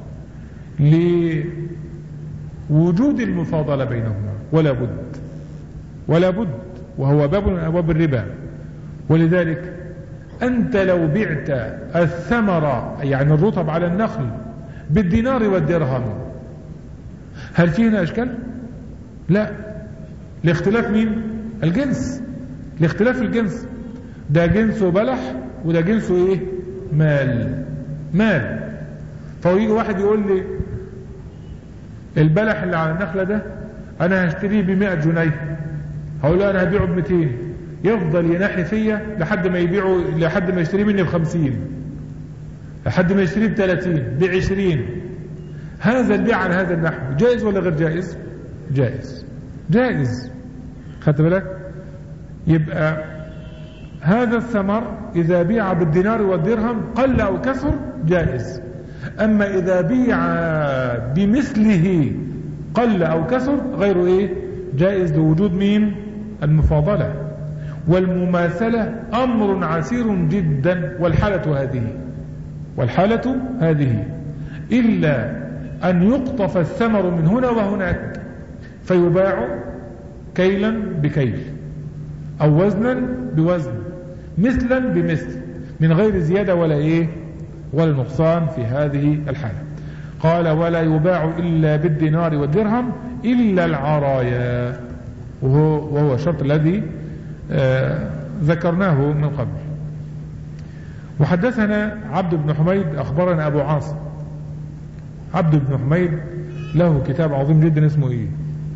لوجود المفاضلة بينهما، ولا بد، ولا بد، وهو باب من أبواب الربا. ولذلك أنت لو بعت الثمر يعني الرطب على النخل بالدينار والدرهم هل فيه هنا إشكال؟ لا، لاختلاف مين؟ الجنس، لاختلاف الجنس. ده جنسه بلح وده جنسه ايه؟ مال. فيجي واحد يقول لي البلح اللي على النخلة ده انا هشتريه ب100 جنيه، هقول له انا هبيعه ب200، يفضل ينحي فيا لحد ما يبيعه، لحد ما يشتريه مني ب50، لحد ما يشتريه ب30، ب20. هذا البيع على هذا النحو جائز ولا غير جائز؟ جائز، جائز. خدت بالك؟ يبقى هذا الثمر إذا بيع بالدينار والدرهم قل أو كثر جائز. أما إذا بيع بمثله قل أو كثر غير إيه؟ جائز، لوجود مين؟ المفاضلة. والمماثلة أمر عسير جدا، والحالة هذه إلا أن يقطف الثمر من هنا وهناك فيباع كيلا بكيل أو وزنا بوزن، مثلا بمثل، من غير زيادة ولا إيه؟ ولا نقصان في هذه الحالة. قال ولا يباع إلا بالدينار والدرهم إلا العرايا، وهو الشرط الذي ذكرناه من قبل. وحدثنا عبد بن حميد أخبرنا أبو عاصم. عبد بن حميد له كتاب عظيم جدا اسمه إيه؟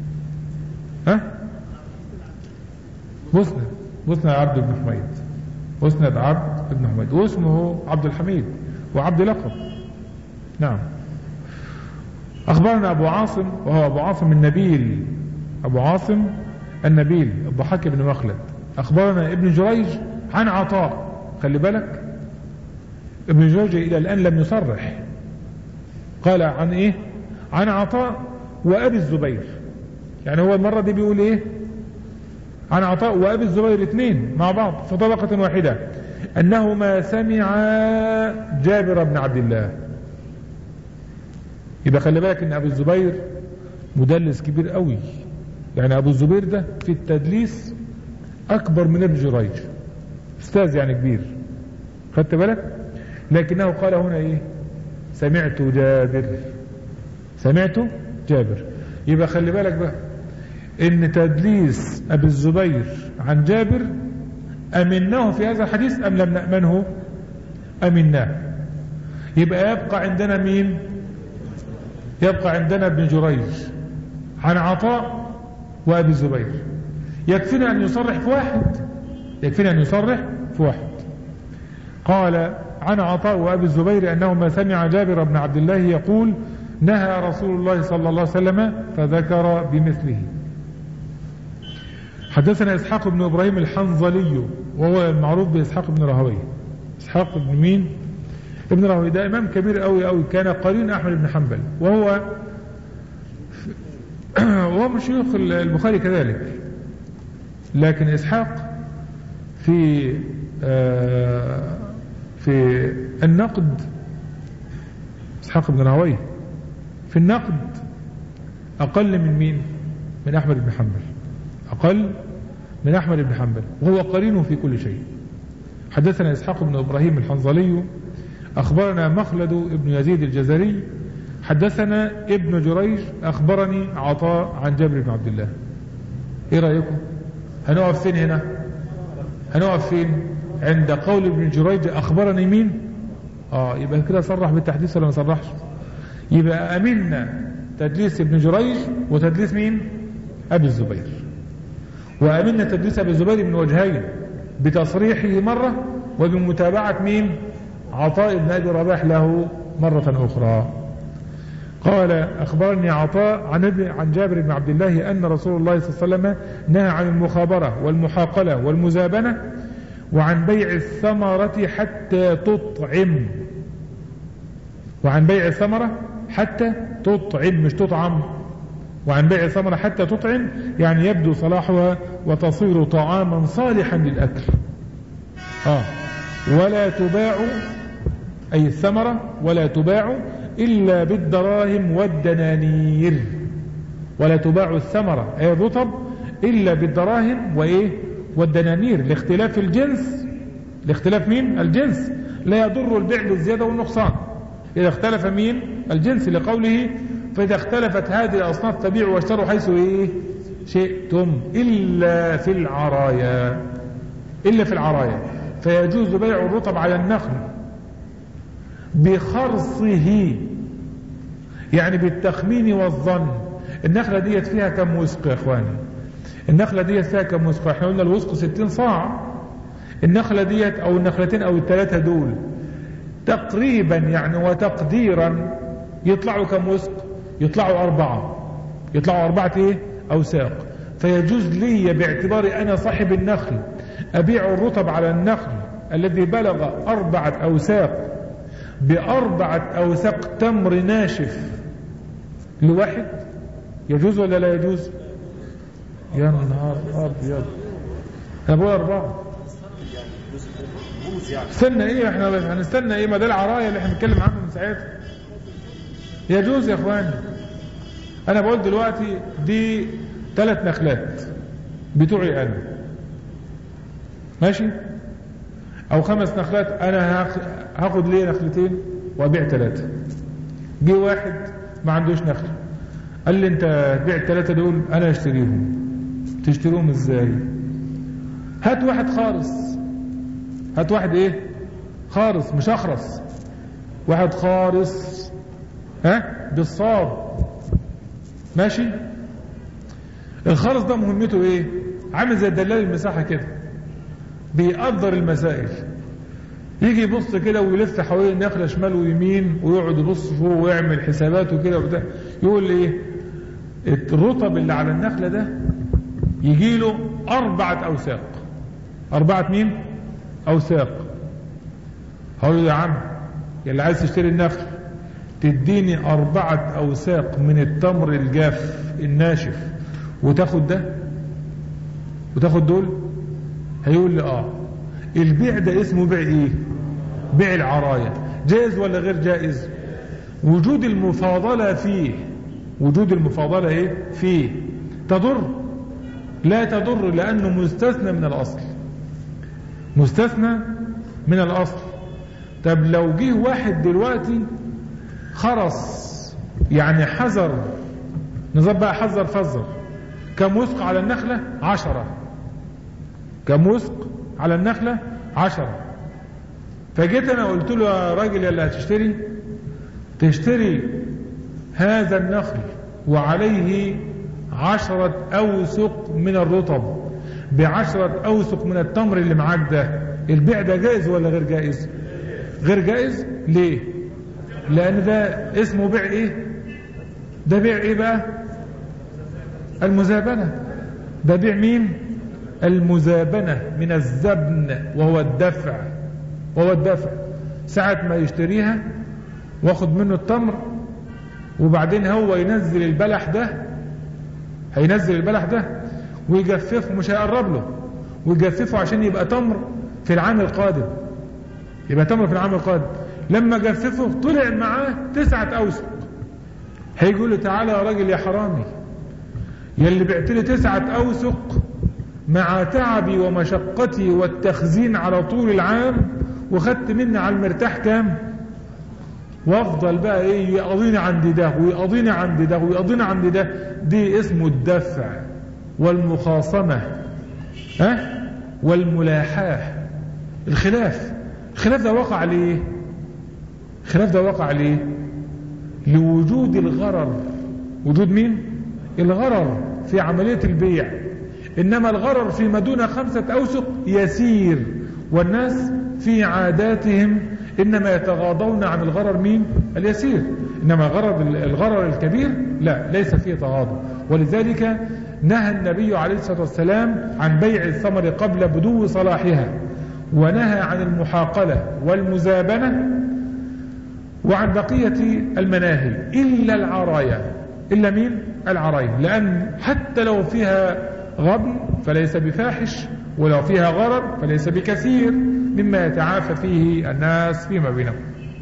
مسند عبد بن حميد، مسند عبد بن حميد، واسمه عبد الحميد وعبد لقب. نعم. أخبرنا أبو عاصم، وهو أبو عاصم النبيل، أبو عاصم النبيل الضحاك بن مخلد. أخبرنا ابن جريج عن عطاء. خلي بالك ابن جريج إلى الآن لم يصرح، قال عن إيه؟ عن عطاء وأبي الزبير، يعني هو المرة دي بيقول إيه؟ عن عطاء وأبي الزبير اثنين مع بعض في طبقة واحدة، أنهما سمعا جابر بن عبد الله. يبقى خلي بالك ان ابو الزبير مدلس كبير قوي، يعني ابو الزبير ده في التدليس اكبر من ابن جريج، استاذ يعني كبير، خدت بالك؟ لكنه قال هنا ايه؟ سمعت جابر. يبقى خلي بالك بقى ان تدليس ابي الزبير عن جابر امناه في هذا الحديث ام لم نأمنه؟ امناه. يبقى يبقى عندنا مين؟ يبقى عندنا ابن جريج عن عطاء وابي الزبير. يكفينا ان يصرح في واحد، قال عن عطاء وأبي الزبير أنهما سمع جابر بن عبد الله يقول نهى رسول الله صلى الله عليه وسلم فذكر بمثله. حدثنا إسحاق بن إبراهيم الحنظلي وهو المعروف بإسحاق بن راهويه. إسحاق بن مين؟ ابن راهويه ده إمام كبير قوي قوي، كان قرين أحمد بن حنبل، وهو من شيوخ البخاري كذلك. لكن إسحاق في النقد، إسحاق بن راهويه في النقد أقل من مين؟ من أحمد بن حنبل، أقل من أحمد بن حنبل، وهو قرينه في كل شيء. حدثنا إسحاق بن إبراهيم الحنظلي أخبرنا مخلد بن يزيد الجزري حدثنا ابن جريج أخبرني عطاء عن جابر بن عبد الله. إيه رأيكم؟ هنقف فين هنا؟ هنقف فين؟ عند قول ابن جريج أخبرني مين؟ يبقى كده صرح بالتحديث ولا ما صرحش؟ يبقى أمنا تدليس ابن جريج وتدليس مين؟ أبي الزبير. وأمنا تدليس أبي الزبير من وجهين، بتصريحه مرة وبمتابعة مين؟ عطاء بن أبي رباح له مرة أخرى. قال أخبرني عطاء عن جابر بن عبد الله أن رسول الله صلى الله عليه وسلم نهى عن المخابرة والمحاقلة والمزابنة وعن بيع الثمرة حتى تطعم. وعن بيع الثمرة حتى تطعم، مش تطعم. وعن بيع الثمرة حتى تطعم يعني يبدو صلاحها وتصير طعاما صالحا للأكل. ولا تباع أي الثمرة ولا تباع إلا بالدراهم والدنانير. ولا تباع الثمرة أي الرطب إلا بالدراهم وإيه؟ والدنانير، لاختلاف الجنس. لاختلاف مين؟ الجنس. لا يضر البيع بالزيادة والنقصان إذا اختلف مين؟ الجنس، لقوله فإذا اختلفت هذه الأصناف فبيعوا واشتروا حيث إيه؟ شئتم إلا في العرايا. إلا في العرايا فيجوز بيع الرطب على النخل بخرصه، يعني بالتخمين والظن. النخلة ديت فيها كم وسق يا اخواني؟ النخلة ديت فيها كم وسق؟ احنا قلنا الوسق 60 صاع. النخلة ديت او النخلتين او الثلاثة دول تقريبا يعني وتقديرا يطلعوا كم وسق؟ يطلعوا 4. يطلعوا 4 ايه؟ اوساق. فيجوز لي باعتباري انا صاحب النخل ابيع الرطب على النخل الذي بلغ 4 اوساق ب4 اوساق تمر ناشف لواحد. يجوز ولا لا يجوز؟ يا نهار ابيض، انا بقول 4. استنى ايه؟ احنا هنستنى ايه؟ ما ده العرايا اللي احنا بنتكلم عنه من ساعتها. يجوز يا اخواني. انا بقول دلوقتي دي 3 نخلات بتوعي انا، ماشي؟ او 5 نخلات، انا هاخد ليه نخلتين وابيع 3. جه واحد ما عندوش نخل قال لي انت تبيع ال3 دول انا اشتريهم. تشتريهم ازاي؟ هات واحد خارص. هات واحد ايه؟ خارص مش اخرس، واحد خارص بالصاد، ماشي؟ الخارص ده مهمته ايه؟ عامل زي الدلال المساحة كده، بيقدر المسائل. يجي يبص كده ويلف حوالين النخلة شمال ويمين ويقعد يبص فوق ويعمل حساباته كده وبتاع. يقول لي ايه؟ الرطب اللي على النخلة ده يجي له 4 اوساق. 4 مين؟ اوساق. هقول له يا عم اللي عايز تشتري النخل تديني 4 اوساق من التمر الجاف الناشف وتاخد ده وتاخد دول. هيقول لي البيع ده اسمه بيع ايه؟ بيع العرايا. جائز ولا غير جائز؟ وجود المفاضلة فيه، وجود المفاضلة ايه؟ فيه تضر؟ لا تضر، لانه مستثنى من الاصل. مستثنى من الاصل. طب لو جه واحد دلوقتي خرص، يعني حذر، نظام بقى حذر فذر، كم وسق على النخلة؟ 10. كم وسق على النخلة؟ 10. فجيت انا قلت له يا راجل اللي هتشتري، تشتري هذا النخل وعليه 10 اوسق من الرطب ب10 اوسق من التمر اللي معاك ده، البيع ده جائز ولا غير جائز؟ غير جائز. ليه؟ لأن ده اسمه بيع ايه؟ ده بيع ايه بقى؟ المزابنة. ده بيع مين؟ المزابنة، من الزبن وهو الدفع. ساعة ما يشتريها واخد منه التمر، وبعدين هو ينزل البلح ده، هينزل البلح ده ويجففه، مش هيقرب له، ويجففه عشان يبقى تمر في العام القادم. لما جففه طلع معاه 9 أوسق. هيقول له تعالى يا راجل يا حرامي، يلي بعت لي 9 أوسق مع تعبي ومشقتي والتخزين على طول العام، وخدت مني على المرتاح كام؟ وافضل بقى ايه يقضيني عند ده ويقضيني عند ده. دي اسمه الدفع والمخاصمة والملاحاة. الخلاف ده وقع ليه؟ لوجود الغرر. وجود مين؟ الغرر في عملية البيع. إنما الغرر فيما دون 5 أوسق يسير، والناس في عاداتهم إنما يتغاضون عن الغرر مين؟ اليسير. إنما الغرر الكبير لا، ليس فيه تغاضى. ولذلك نهى النبي عليه الصلاة والسلام عن بيع الثمر قبل بدو صلاحها، ونهى عن المحاقلة والمزابنة، وعن بقية المناهي إلا العرايا. إلا مين؟ العرايا. لأن حتى لو فيها غبن فليس بفاحش، ولو فيها غرر فليس بكثير مما يتعافى فيه الناس فيما بينهم.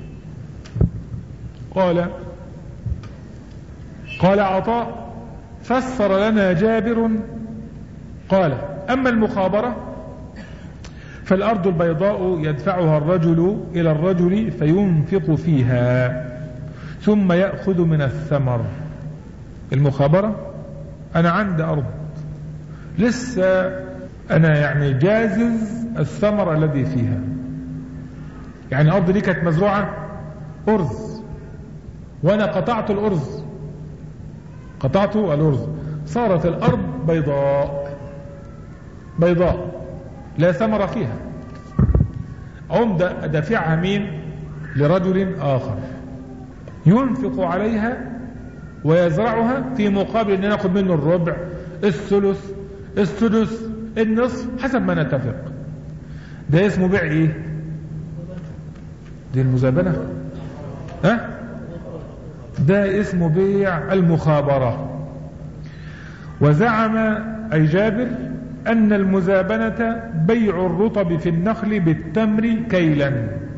قال عطاء: فسر لنا جابر قال: أما المخابرة فالأرض البيضاء يدفعها الرجل إلى الرجل فينفق فيها ثم يأخذ من الثمر. المخابرة أنا عندي أرض لسه أنا يعني جازز الثمر الذي فيها، يعني الأرض دي كانت مزروعة أرز وأنا قطعت الأرز، صارت الأرض بيضاء لا ثمر فيها. عمدة دافعها مين؟ لرجل آخر ينفق عليها ويزرعها في مقابل أن نأخذ منه الربع، الثلث، السدس، النصف، حسب ما نتفق. ده اسمه بيع ايه؟ دي المزابنة. ده اسمه بيع المخابرة. وزعم أي جابر أن المزابنة بيع الرطب في النخل بالتمر كيلا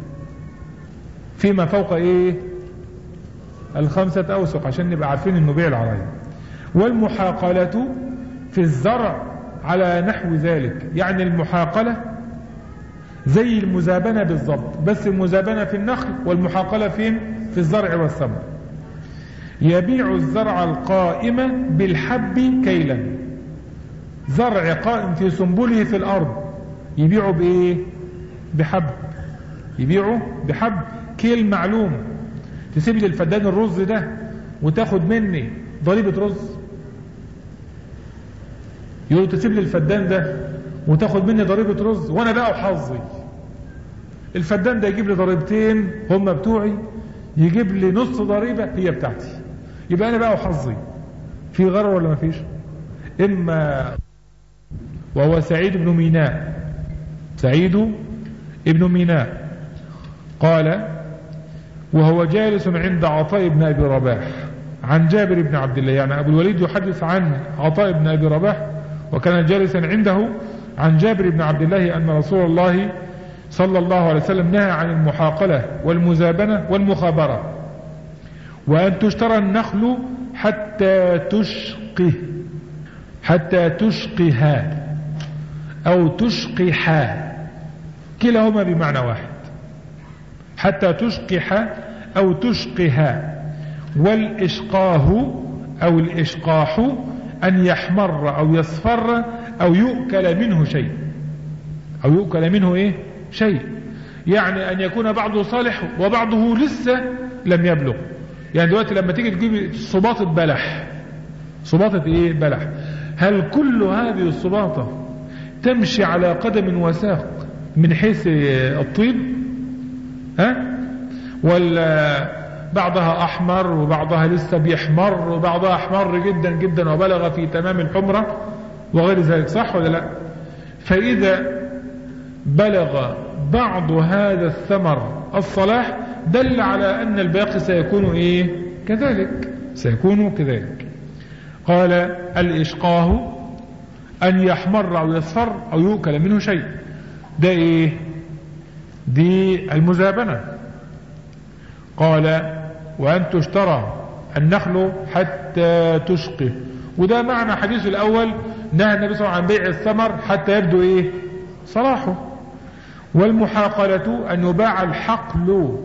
فيما فوق ايه؟ 5 أوسق، عشان نبقى عارفين انه بيع العرايا. والمحاقلة في الزرع على نحو ذلك، يعني المحاقلة زي المزابنة بالضبط، بس المزابنة في النخل والمحاقلة فين؟ في الزرع والثمر. يبيع الزرع القائم بالحب كيلا، زرع قائم في سنبله في الأرض يبيعه بإيه؟ بحب، يبيعه بحب كيل معلوم. تسيب لي الفدان الرز ده وتاخد مني ضريبة رز؟ يقول تسيب لي الفدان ده وتاخد مني ضريبة رز، وانا بقى وحظي الفدان ده يجيب لي ضريبتين هم بتوعي، يجيب لي نص ضريبة هي بتاعتي، يبقى انا بقى وحظي. في غرر ولا ما فيش؟ اما وهو سعيد بن ميناء قال: وهو جالس عند عطاء بن أبي رباح عن جابر بن عبد الله، يعني أبو الوليد يحدث عن عطاء بن أبي رباح وكان جالسا عنده عن جابر بن عبد الله أن رسول الله صلى الله عليه وسلم نهى عن المحاقلة والمزابنة والمخابرة، وأن تشترى النخل حتى تشقها أو تشقحا، كلاهما بمعنى واحد، حتى تشقح أو تشقها. والإشقاه أو الإشقاح أن يحمر أو يصفر أو يؤكل منه شيء، يعني أن يكون بعضه صالح وبعضه لسه لم يبلغ. يعني دلوقتي لما تيجي تجيب صباطة بلح، هل كل هذه الصباطة تمشي على قدم وساق من حيث الطيب ولا بعضها أحمر وبعضها لسه بيحمر وبعضها أحمر جدا جدا وبلغ في تمام الحمرة وغير ذلك، صح ولا لا؟ فإذا بلغ بعض هذا الثمر الصلاح دل على أن الباقي سيكون كذلك، سيكون كذلك. قال الإشقاه أن يحمر أو يصفر أو يؤكل منه شيء، ده دي المزابنة. قال وأن تشترى النخل حتى تشقه، وده معنى حديث الأول، نهى النبي صلى الله عليه وسلم عن بيع الثمر حتى يبدو صلاحه. والمحاقلة أن يباع الحقل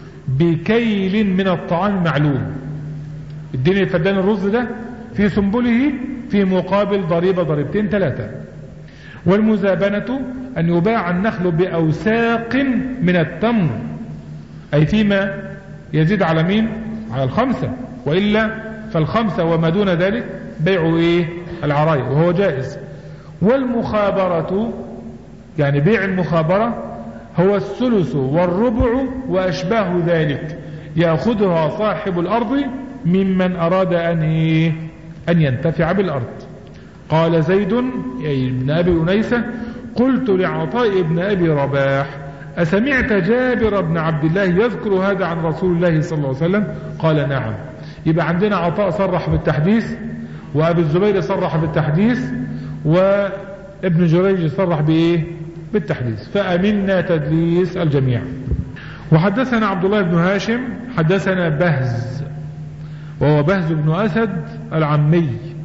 بكيل من الطعام معلوم، اديني الفدان الرز ده في سنبله في مقابل ضريبة ضريبتين 3. والمزابنة أن يباع النخل بأوساق من التمر، أي فيما يزيد على مين؟ على 5، وإلا فال5 وما دون ذلك بيع العراية وهو جائز. والمخابرة يعني بيع المخابرة هو الثلث والربع وأشباه ذلك، يأخذها صاحب الأرض ممن أراد أن ينتفع بالأرض. قال زيد أي ابن أبي أنيسة قلت لعطاء ابن أبي رباح أسمعت جابر بن عبد الله يذكر هذا عن رسول الله صلى الله عليه وسلم؟ قال نعم. يبقى عندنا عطاء صرح بالتحديث، وأبي الزبير صرح بالتحديث، وابن جريج صرح بالتحديث، فأمنا تدليس الجميع. وحدثنا عبد الله بن هاشم حدثنا بهز وهو بهز بن أسد العمي،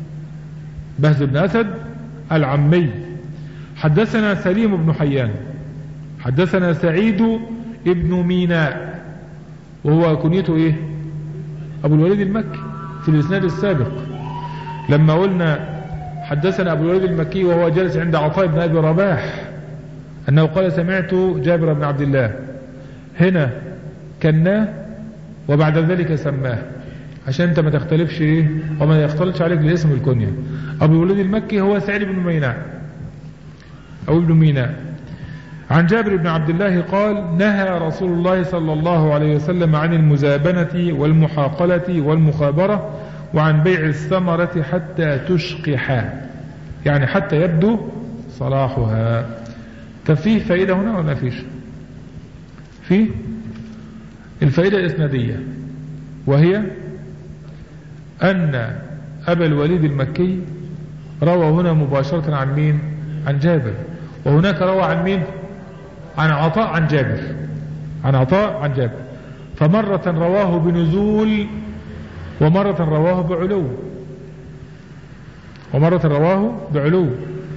بهز بن أسد العمي. حدثنا سليم بن حيان حدثنا سعيد ابن ميناء وهو كنيته أبو الوليد المكي في الإسناد السابق، لما قلنا حدثنا أبو الوليد المكي وهو جالس عند عطاء بن أبي رباح أنه قال سمعت جابر بن عبد الله، هنا كناه وبعد ذلك سماه عشان انت ما تختلفش وما يختلطش عليك الاسم الكنية. أبو الوليد المكي هو سعيد بن ميناء أو ابن ميناء. عن جابر بن عبد الله قال نهى رسول الله صلى الله عليه وسلم عن المزابنة والمحاقلة والمخابرة وعن بيع الثمرة حتى تشقح، يعني حتى يبدو صلاحها. طب فيه فائدة هنا ولا فيش؟ فيه الفائدة الإسنادية، وهي أن أبا الوليد المكي روى هنا مباشرة عن مين؟ عن جابر، وهناك روى عن مين؟ عن عطاء عن جابر، عن عطاء عن جابر، فمرة رواه بنزول ومرة رواه بعلو، ومرة رواه بعلو.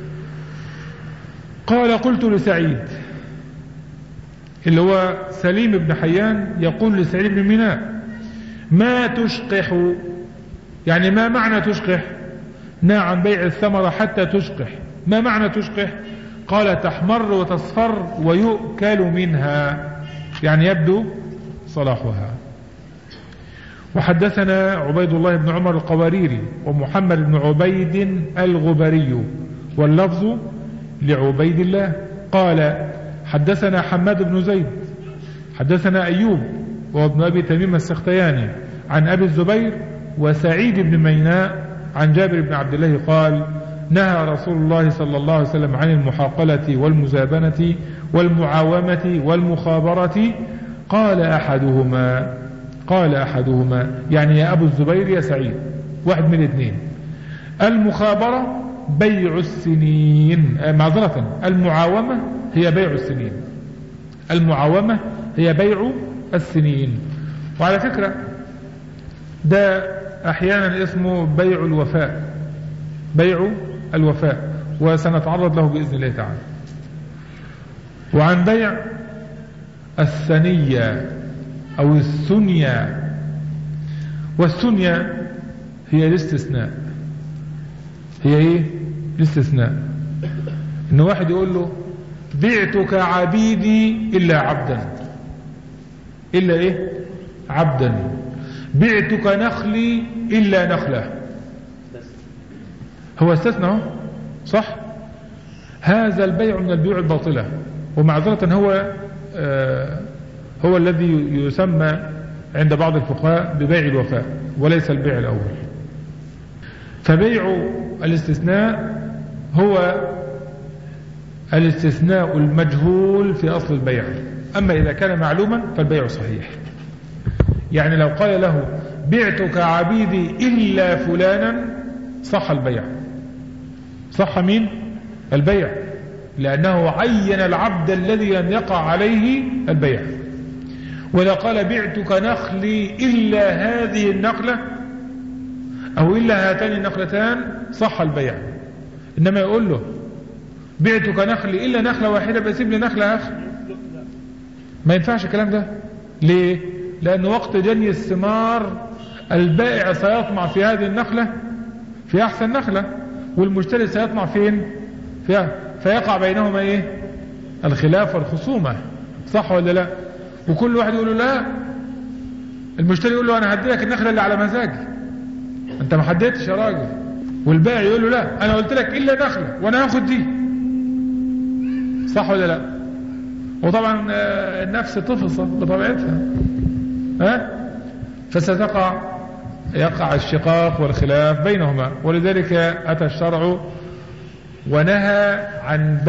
قال قلت لسعيد اللي هو سليم بن حيان يقول لسعيد بن ميناء ما تشقح، يعني ما معنى تشقح؟ نهى عن بيع الثمرة حتى تشقح، ما معنى تشقح؟ قال تحمر وتصفر ويؤكل منها، يعني يبدو صلاحها. وحدثنا عبيد الله بن عمر القواريري ومحمد بن عبيد الغبري واللفظ لعبيد الله قال حدثنا حماد بن زيد حدثنا أيوب وابن أبي تميم السختياني عن أبي الزبير وسعيد بن ميناء عن جابر بن عبد الله قال نهى رسول الله صلى الله عليه وسلم عن المحاقلة والمزابنة والمعاومة والمخابرة. قال أحدهما يعني يا أبو الزبير يا سعيد، واحد من الاثنين. المخابرة بيع السنين، معذرة المعاومة هي بيع السنين، المعاومة هي بيع السنين. وعلى فكرة ده أحيانا اسمه بيع الوفاء، بيع الوفاء، وسنتعرض له بإذن الله تعالى. وعن بيع الثنية أو الثنية، والثنية هي الاستثناء، هي الاستثناء، إن واحد يقول له بعتك عبيدي إلا عبدا، إلا عبدا، بعتك نخلي إلا نخلة، هو استثنى صح؟ هذا البيع من البيوع الباطلة، ومعذرة هو الذي يسمى عند بعض الفقهاء ببيع الوفاء وليس البيع الأول. فبيع الاستثناء هو الاستثناء المجهول في أصل البيع، أما إذا كان معلوما فالبيع صحيح. يعني لو قال له بعتك عبيدي إلا فلانا صح البيع. صح مين؟ البيع، لأنه عين العبد الذي لم يقع عليه البيع. وإذا قال بعتك نخلي إلا هذه النخلة أو إلا هاتان النخلتان صح البيع. إنما يقول له بعتك نخلي إلا نخلة واحدة بسيب لي نخلة آخر، ما ينفعش الكلام ده. ليه؟ لأن وقت جني الثمار البائع سيطمع في هذه النخلة في أحسن نخلة، والمشتري سيطمع فين؟ فيها، فيقع بينهما إيه؟ الخلاف والخصومة. صح ولا لا؟ وكل واحد يقول له لا، المشتري يقول له أنا هدي لك النخلة اللي على مزاجي، أنت ما حددتش يا راجل. والبائع يقول له لا، أنا قلت لك إلا نخلة وأنا هاخد دي. صح ولا لا؟ وطبعا النفس تفصل بطبيعتها، يقع الشقاق والخلاف بينهما. ولذلك أتى الشرع ونهى عن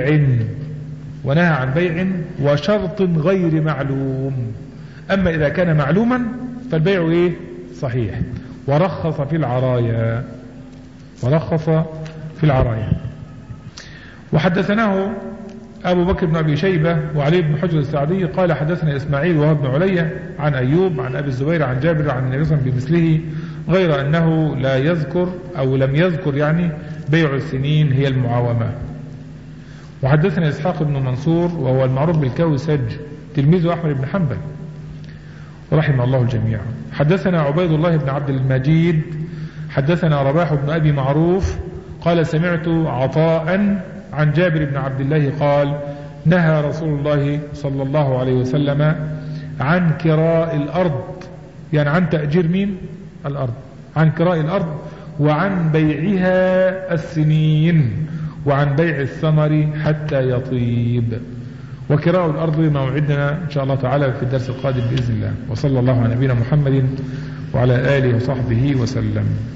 بيع وشرط غير معلوم. أما إذا كان معلوما فالبيع إيه؟ صحيح. ورخص في العرايا. وحدثناه أبو بكر بن أبي شيبة وعلي بن حجر السعدي قال حدثنا إسماعيل وهو بن علي عن أيوب عن أبي الزبير عن جابر عن النبي صلى الله عليه وسلم بمثله، غير أنه لا يذكر أو لم يذكر يعني بيع السنين هي المعاومة. وحدثنا إسحاق بن منصور وهو المعروف بالكوسج تلميذ أحمد بن حنبل رحمه الله الجميع. حدثنا عبيد الله بن عبد المجيد حدثنا رباح بن أبي معروف قال سمعت عطاء عن جابر بن عبد الله قال نهى رسول الله صلى الله عليه وسلم عن كراء الأرض، يعني عن تأجير مين؟ الأرض، عن كراء الأرض، وعن بيعها السنين، وعن بيع الثمر حتى يطيب. وكراء الأرض موعدنا إن شاء الله تعالى في الدرس القادم بإذن الله. وصلى الله على نبينا محمد وعلى آله وصحبه وسلم.